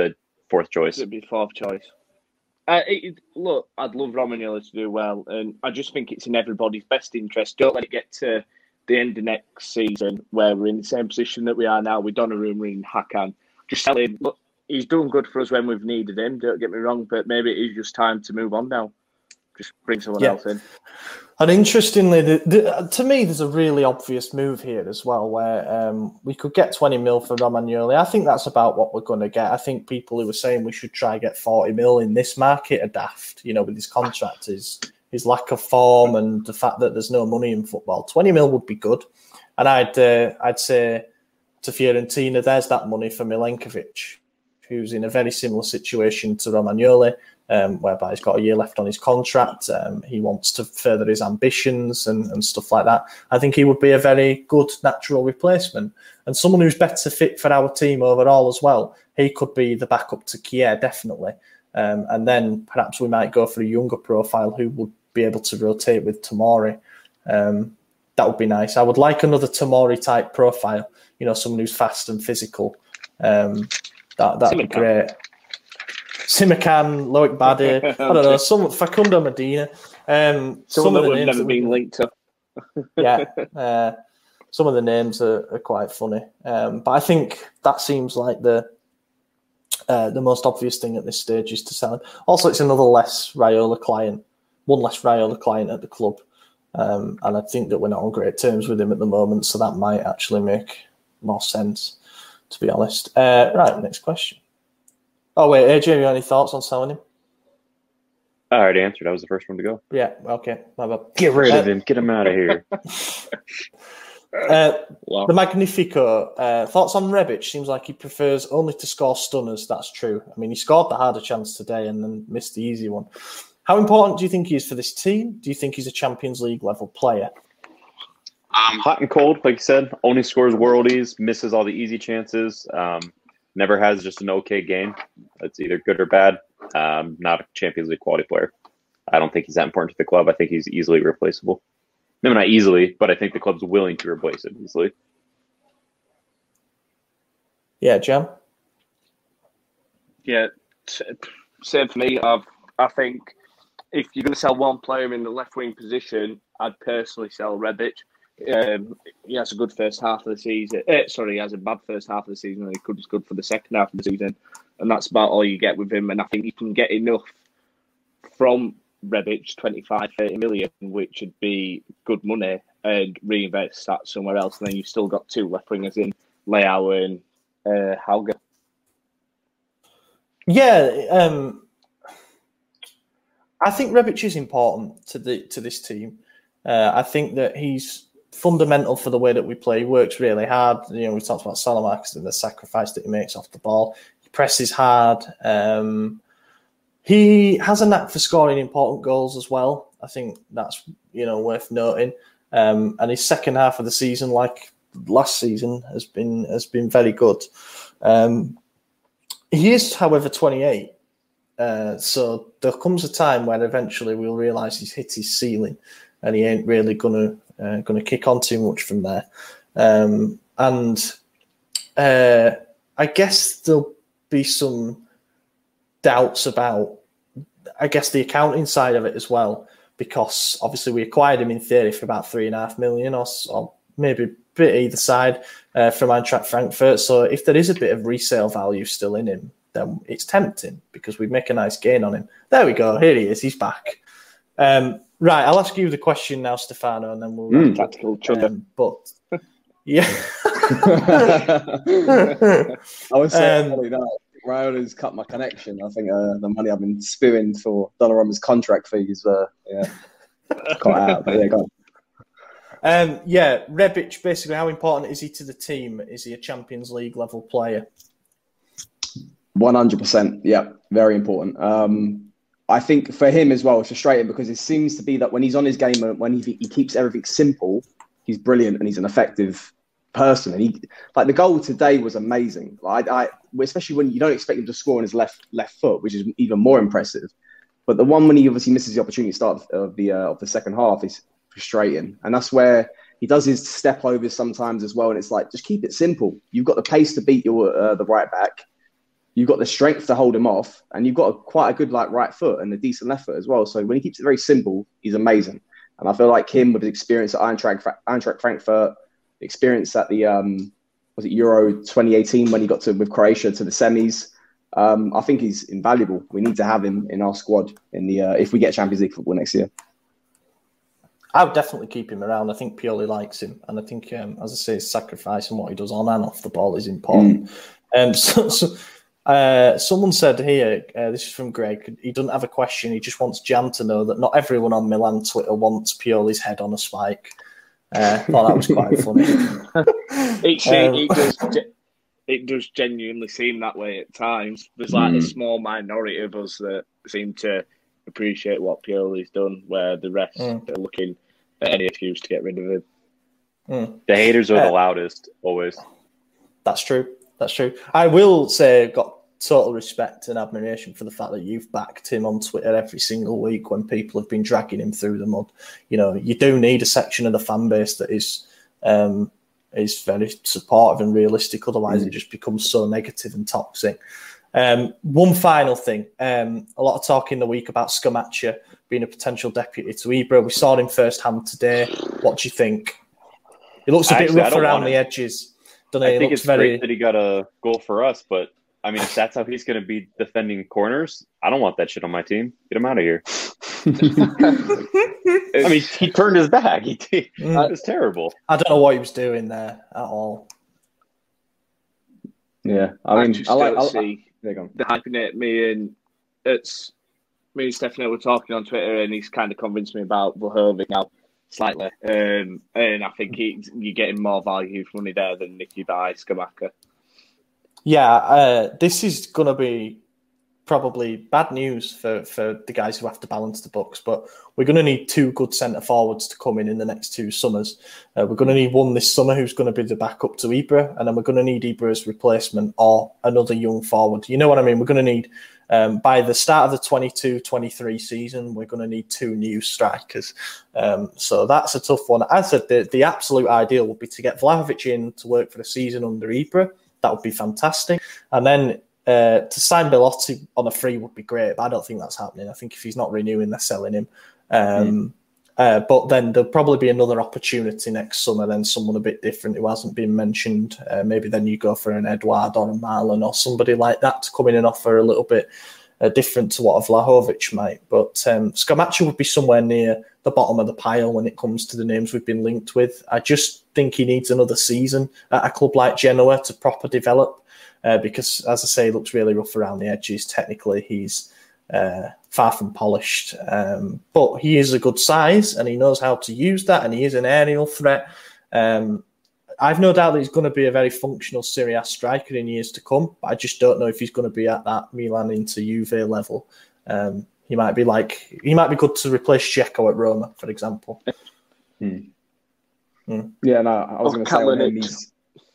fourth choice. It'd be fourth choice. Uh, it, look, I'd love Romagnoli to do well, and I just think it's in everybody's best interest. Don't let it get to the end of next season where we're in the same position that we are now with Donnarumma and Hakan. Just sell him. Look, he's done good for us when we've needed him, don't get me wrong, but maybe it is just time to move on now. Just bring someone yeah. else in. And interestingly, the, the, to me, there's a really obvious move here as well, where um, we could get twenty mil for Romagnoli. I think that's about what we're going to get. I think people who are saying we should try and get forty mil in this market are daft, you know, with his contract, his, his lack of form and the fact that there's no money in football. twenty mil would be good. And I'd uh, I'd say to Fiorentina, there's that money for Milenkovic, who's in a very similar situation to Romagnoli. Um, whereby he's got a year left on his contract. Um, he wants to further his ambitions and, and stuff like that. I think he would be a very good natural replacement and someone who's better fit for our team overall as well. He could be the backup to Kier, definitely. Um, and then perhaps we might go for a younger profile who would be able to rotate with Tomori. Um, that would be nice. I would like another Tomori type profile, you know, someone who's fast and physical. Um, that that'd be great. Simakan, Loic Badi, I don't know, some Facundo Medina. Um, some, some of the names never been linked to. yeah, uh, some of the names are, are quite funny. Um, but I think that seems like the uh, the most obvious thing at this stage is to sell him. Also, it's another less Raiola client, one less Raiola client at the club. Um, and I think that we're not on great terms with him at the moment, so that might actually make more sense, to be honest. Uh, right, next question. Oh, wait, A J, have you got any thoughts on selling him? I already answered. I was the first one to go. Yeah, okay. My bad. Get rid uh, of him. Get him out of here. uh, wow. The Magnifico. Uh, thoughts on Rebic? Seems like he prefers only to score stunners. That's true. I mean, he scored the harder chance today and then missed the easy one. How important do you think he is for this team? Do you think he's a Champions League level player? Um, hot and cold, like you said. Only scores worldies, misses all the easy chances. Um, Never has just an okay game. It's either good or bad. Um, not a Champions League quality player. I don't think he's that important to the club. I think he's easily replaceable. Maybe not easily, but I think the club's willing to replace him easily. Yeah, Jam? Yeah, same for me. I've, I think if you're going to sell one player in the left-wing position, I'd personally sell Rebic. Um, he has a good first half of the season. Uh, sorry, he has a bad first half of the season, and he could be good for the second half of the season. And that's about all you get with him. And I think you can get enough from Rebic, twenty-five, thirty million, which would be good money, and reinvest that somewhere else. And then you've still got two left wingers in Leao and uh, Hauge. Yeah, um, I think Rebic is important to the to this team. Uh, I think that he's fundamental for the way that we play. He works really hard. You know, we talked about Salamakers and the sacrifice that he makes off the ball. He presses hard. Um, he has a knack for scoring important goals as well. I think that's, you know, worth noting. Um, and his second half of the season, like last season, has been has been very good. Um, he is, however, twenty-eight. Uh, so there comes a time where eventually we'll realise he's hit his ceiling, and he ain't really gonna uh, gonna kick on too much from there. Um, and uh, I guess there'll be some doubts about, I guess, the accounting side of it as well, because obviously we acquired him in theory for about three and a half million, or, or maybe a bit either side uh, from Eintracht Frankfurt. So if there is a bit of resale value still in him, then it's tempting because we'd make a nice gain on him. There we go. Here he is. He's back. Um, right. I'll ask you the question now, Stefano, and then we'll mm, tactical um, But yeah, I would say um, that Raiola's cut my connection. I think uh, the money I've been spewing for Donnarumma's contract fees, uh, yeah, cut out. But yeah, go on. Um, yeah, Rebic. Basically, how important is he to the team? Is he a Champions League level player? One hundred percent. Yeah, very important. Um, I think for him as well, it's frustrating because it seems to be that when he's on his game and when he, he keeps everything simple, he's brilliant and he's an effective person. And he, like the goal today was amazing. Like I, especially when you don't expect him to score on his left left foot, which is even more impressive. But the one when he obviously misses the opportunity to start of the uh, of the second half is frustrating, and that's where he does his step overs sometimes as well. And it's like, just keep it simple. You've got the pace to beat your uh, the right back. you've got the strength to hold him off, and you've got a, quite a good like right foot and a decent left foot as well. So when he keeps it very simple, he's amazing. And I feel like him with his experience at Eintracht, Eintracht Frankfurt, experience at the um, was it Euro twenty eighteen when he got to with Croatia to the semis. Um, I think he's invaluable. We need to have him in our squad in the uh, if we get Champions League football next year. I would definitely keep him around. I think Pioli likes him, and I think, um, as I say, his sacrifice and what he does on and off the ball is important. Mm. Um, so, so uh, someone said here, uh, this is from Greg. He doesn't have a question. He just wants Jan to know that not everyone on Milan Twitter wants Pioli's head on a spike. Uh, I thought that was quite funny. it, um, it, does, it does genuinely seem that way at times. There's like mm. a small minority of us that seem to appreciate what Pioli's done, where the rest mm. are looking at any excuse to get rid of him. Mm. The haters are uh, the loudest, always. That's true. That's true. I will say I've got total respect and admiration for the fact that you've backed him on Twitter every single week when people have been dragging him through the mud. You know, you do need a section of the fan base that is um, is very supportive and realistic. Otherwise, mm. it just becomes so negative and toxic. Um, one final thing. Um, a lot of talk in the week about Scamacca being a potential deputy to Ibra. We saw him firsthand today. What do you think? It looks a bit Actually, rough around the edges. Don't I it? think It it's very... great that he got a goal for us, but I mean, if that's how he's going to be defending corners, I don't want that shit on my team. Get him out of here. I mean, he turned his back. He, he Mm. It was terrible. I don't know what he was doing there at all. Yeah, I mean, I, I like. I, I, see there you go. the hyping it. Me and it's me and Stefano were talking on Twitter, and he's kind of convinced me about Vlahovic now slightly. Um, and I think he, you're getting more value for money there than if you buy Scamacca. Yeah, uh, this is going to be probably bad news for, for the guys who have to balance the books, but we're going to need two good centre forwards to come in in the next two summers. Uh, we're going to need one this summer who's going to be the backup to Ibra, and then we're going to need Ibra's replacement or another young forward. You know what I mean? We're going to need, um, by the start of the twenty-two twenty-three season, we're going to need two new strikers. Um, so that's a tough one. As I said, the, the absolute ideal would be to get Vlahovic in to work for the season under Ibra. That would be fantastic. And then uh, to sign Belotti on a free would be great, but I don't think that's happening. I think if he's not renewing, they're selling him. Um, mm. uh, but then there'll probably be another opportunity next summer, then someone a bit different who hasn't been mentioned. Uh, maybe then you go for an Edouard or a Marlon or somebody like that to come in and offer a little bit uh, different to what a Vlahovic might. But um, Scamacca would be somewhere near the bottom of the pile when it comes to the names we've been linked with. I just think he needs another season at a club like Genoa to proper develop uh, because, as I say, he looks really rough around the edges. Technically, he's uh, far from polished, um, but he is a good size and he knows how to use that, and he is an aerial threat. Um, I've no doubt that he's going to be a very functional Serie A striker in years to come, but I just don't know if he's going to be at that Milan into Juve level. Um, He might be like he might be good to replace Dzeko at Roma, for example. Hmm. Hmm. Yeah, no, I was oh, going to say on him, he's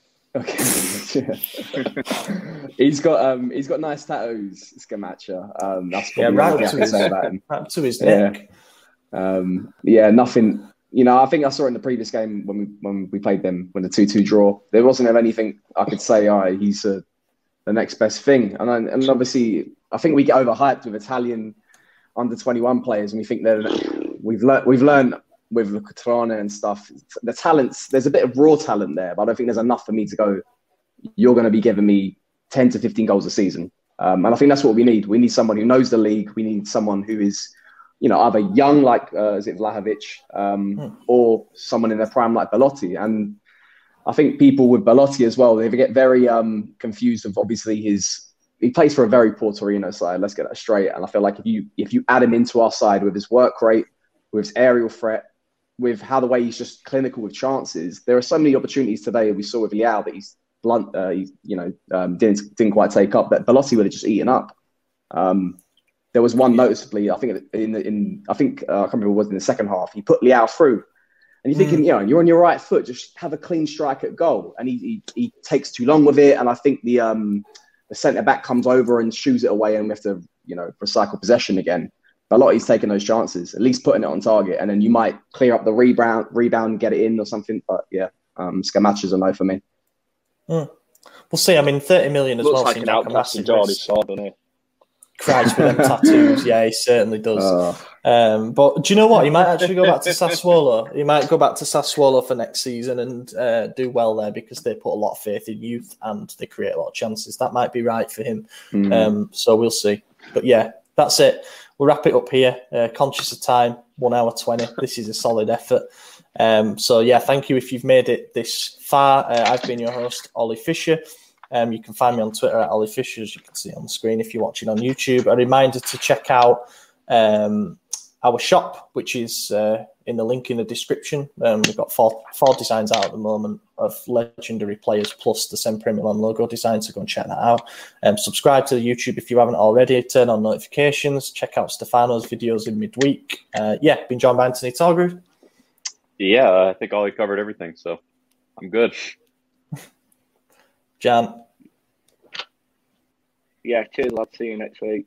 okay. he's got um, he's got nice tattoos, Scamacca. Um, that's probably yeah, right what I can say about him. Right to his neck. Yeah. Um, yeah, nothing. You know, I think I saw in the previous game when we when we played them when the two two draw, there wasn't of anything I could say. Oh, he's uh, the next best thing, and I, and obviously I think we get overhyped with Italian under twenty-one players, and we think that we've learned we've learned with Catrone and stuff. The talents, there's a bit of raw talent there, but I don't think there's enough for me to go, you're going to be giving me ten to fifteen goals a season. Um, and I think that's what we need. We need someone who knows the league. We need someone who is, you know, either young like uh, is it Vlahovic, um, hmm. or someone in their prime like Belotti. And I think people with Belotti as well, they get very um, confused of obviously his. He plays for a very poor Torino side. Let's get that straight. And I feel like if you if you add him into our side with his work rate, with his aerial threat, with how the way he's just clinical with chances, there are so many opportunities today. We saw with Leao that he's blunt. Uh, he, you know, um, didn't didn't quite take up. That Belotti would have just eaten up. Um, there was one noticeably. I think in the, in I think uh, I can't remember what it was in the second half. He put Leao through, and you're thinking, mm. you know, you're on your right foot. Just have a clean strike at goal, and he he, he takes too long with it. And I think the um. The centre back comes over and shoos it away, and we have to, you know, recycle possession again. But Lotti's taking those chances, at least putting it on target, and then you might clear up the rebound, rebound, get it in or something. But yeah, um, Scamacca's a no for me. Mm. we'll see. I mean, thirty million as Looks well like seems an like a outcast in massive Geordie's risk. sword, doesn't he? Christ, with them tattoos, yeah, he certainly does. Uh, Um, but do you know what? He might actually go back to Sassuolo. He might go back to Sassuolo for next season and uh, do well there because they put a lot of faith in youth and they create a lot of chances. That might be right for him. mm. Um, so we'll see. But yeah, that's it. We'll wrap it up here. Uh, conscious of time, one hour twenty. This is a solid effort. Um, so yeah, thank you if you've made it this far. Uh, I've been your host, Ollie Fisher. Um, you can find me on Twitter at Ollie Fisher, as you can see on the screen if you're watching on YouTube. A reminder to check out um, our shop, which is uh, in the link in the description. Um, we've got four, four designs out at the moment of legendary players plus the Sempre Milan logo design, so go and check that out. Um, subscribe to the YouTube if you haven't already. Turn on notifications. Check out Stefano's videos in midweek. Uh, yeah, been joined by Anthony Torgrew. Yeah, I think Ollie covered everything, so I'm good. Jan. Yeah, cheers, lads. See you next week.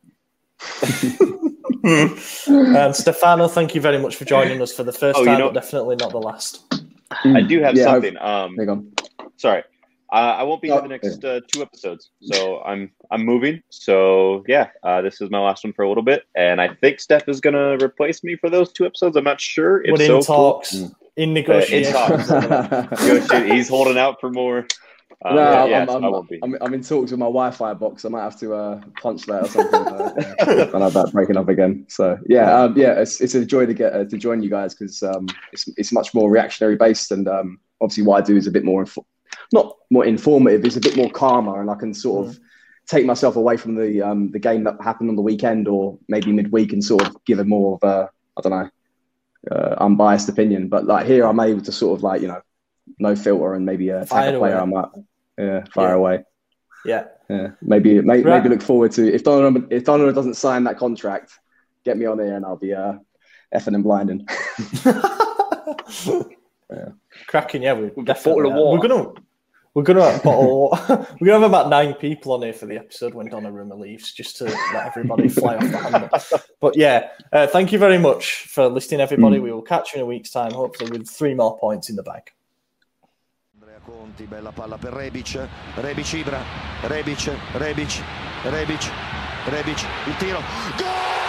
And Stefano, thank you very much for joining us for the first Oh, you time, know- but definitely not the last. I do have Yeah, something. Um, there you go. sorry, uh, I won't be here Oh, the next uh, two episodes, so I'm I'm moving. So yeah, uh, this is my last one for a little bit, and I think Steph is gonna replace me for those two episodes. I'm not sure. If We're in so, talks, cool. in Uh, in negotiations. talks. Negotiate- He's holding out for more. Um, No, yeah, I'm, yeah, I'm, so I I'm, won't be. I'm, I'm in talks with my Wi-Fi box. I might have to uh, punch that or something. uh, yeah. I know about breaking up again. So yeah, um, yeah, it's, it's a joy to get uh, to join you guys because um, it's it's much more reactionary based, and um, obviously what I do is a bit more inf- not more informative. It's a bit more calmer, and I can sort of take myself away from the um, the game that happened on the weekend or maybe midweek and sort of give a more of a I don't know uh, unbiased opinion. But like here, I'm able to sort of like you know. No filter and maybe uh, Fire tag a player away. I might yeah, fire Yeah. away. Yeah. Yeah, maybe may, Right. maybe look forward to if Donnarumma if Donnarumma doesn't sign that contract, get me on here and I'll be uh, effing and blinding. yeah. Cracking, yeah, we're With a definitely bottle of are. water. We're gonna we're gonna have a bottle of water. We're gonna have about nine people on here for the episode when Donnarumma leaves, just to let everybody fly off the handle. But yeah, uh, thank you very much for listening, everybody. Mm. We will catch you in a week's time, hopefully with three more points in the bag. Andrea Conti, bella palla per Rebic, Rebic Ibra, Rebic, Rebic, Rebic, Rebic, il tiro, gol!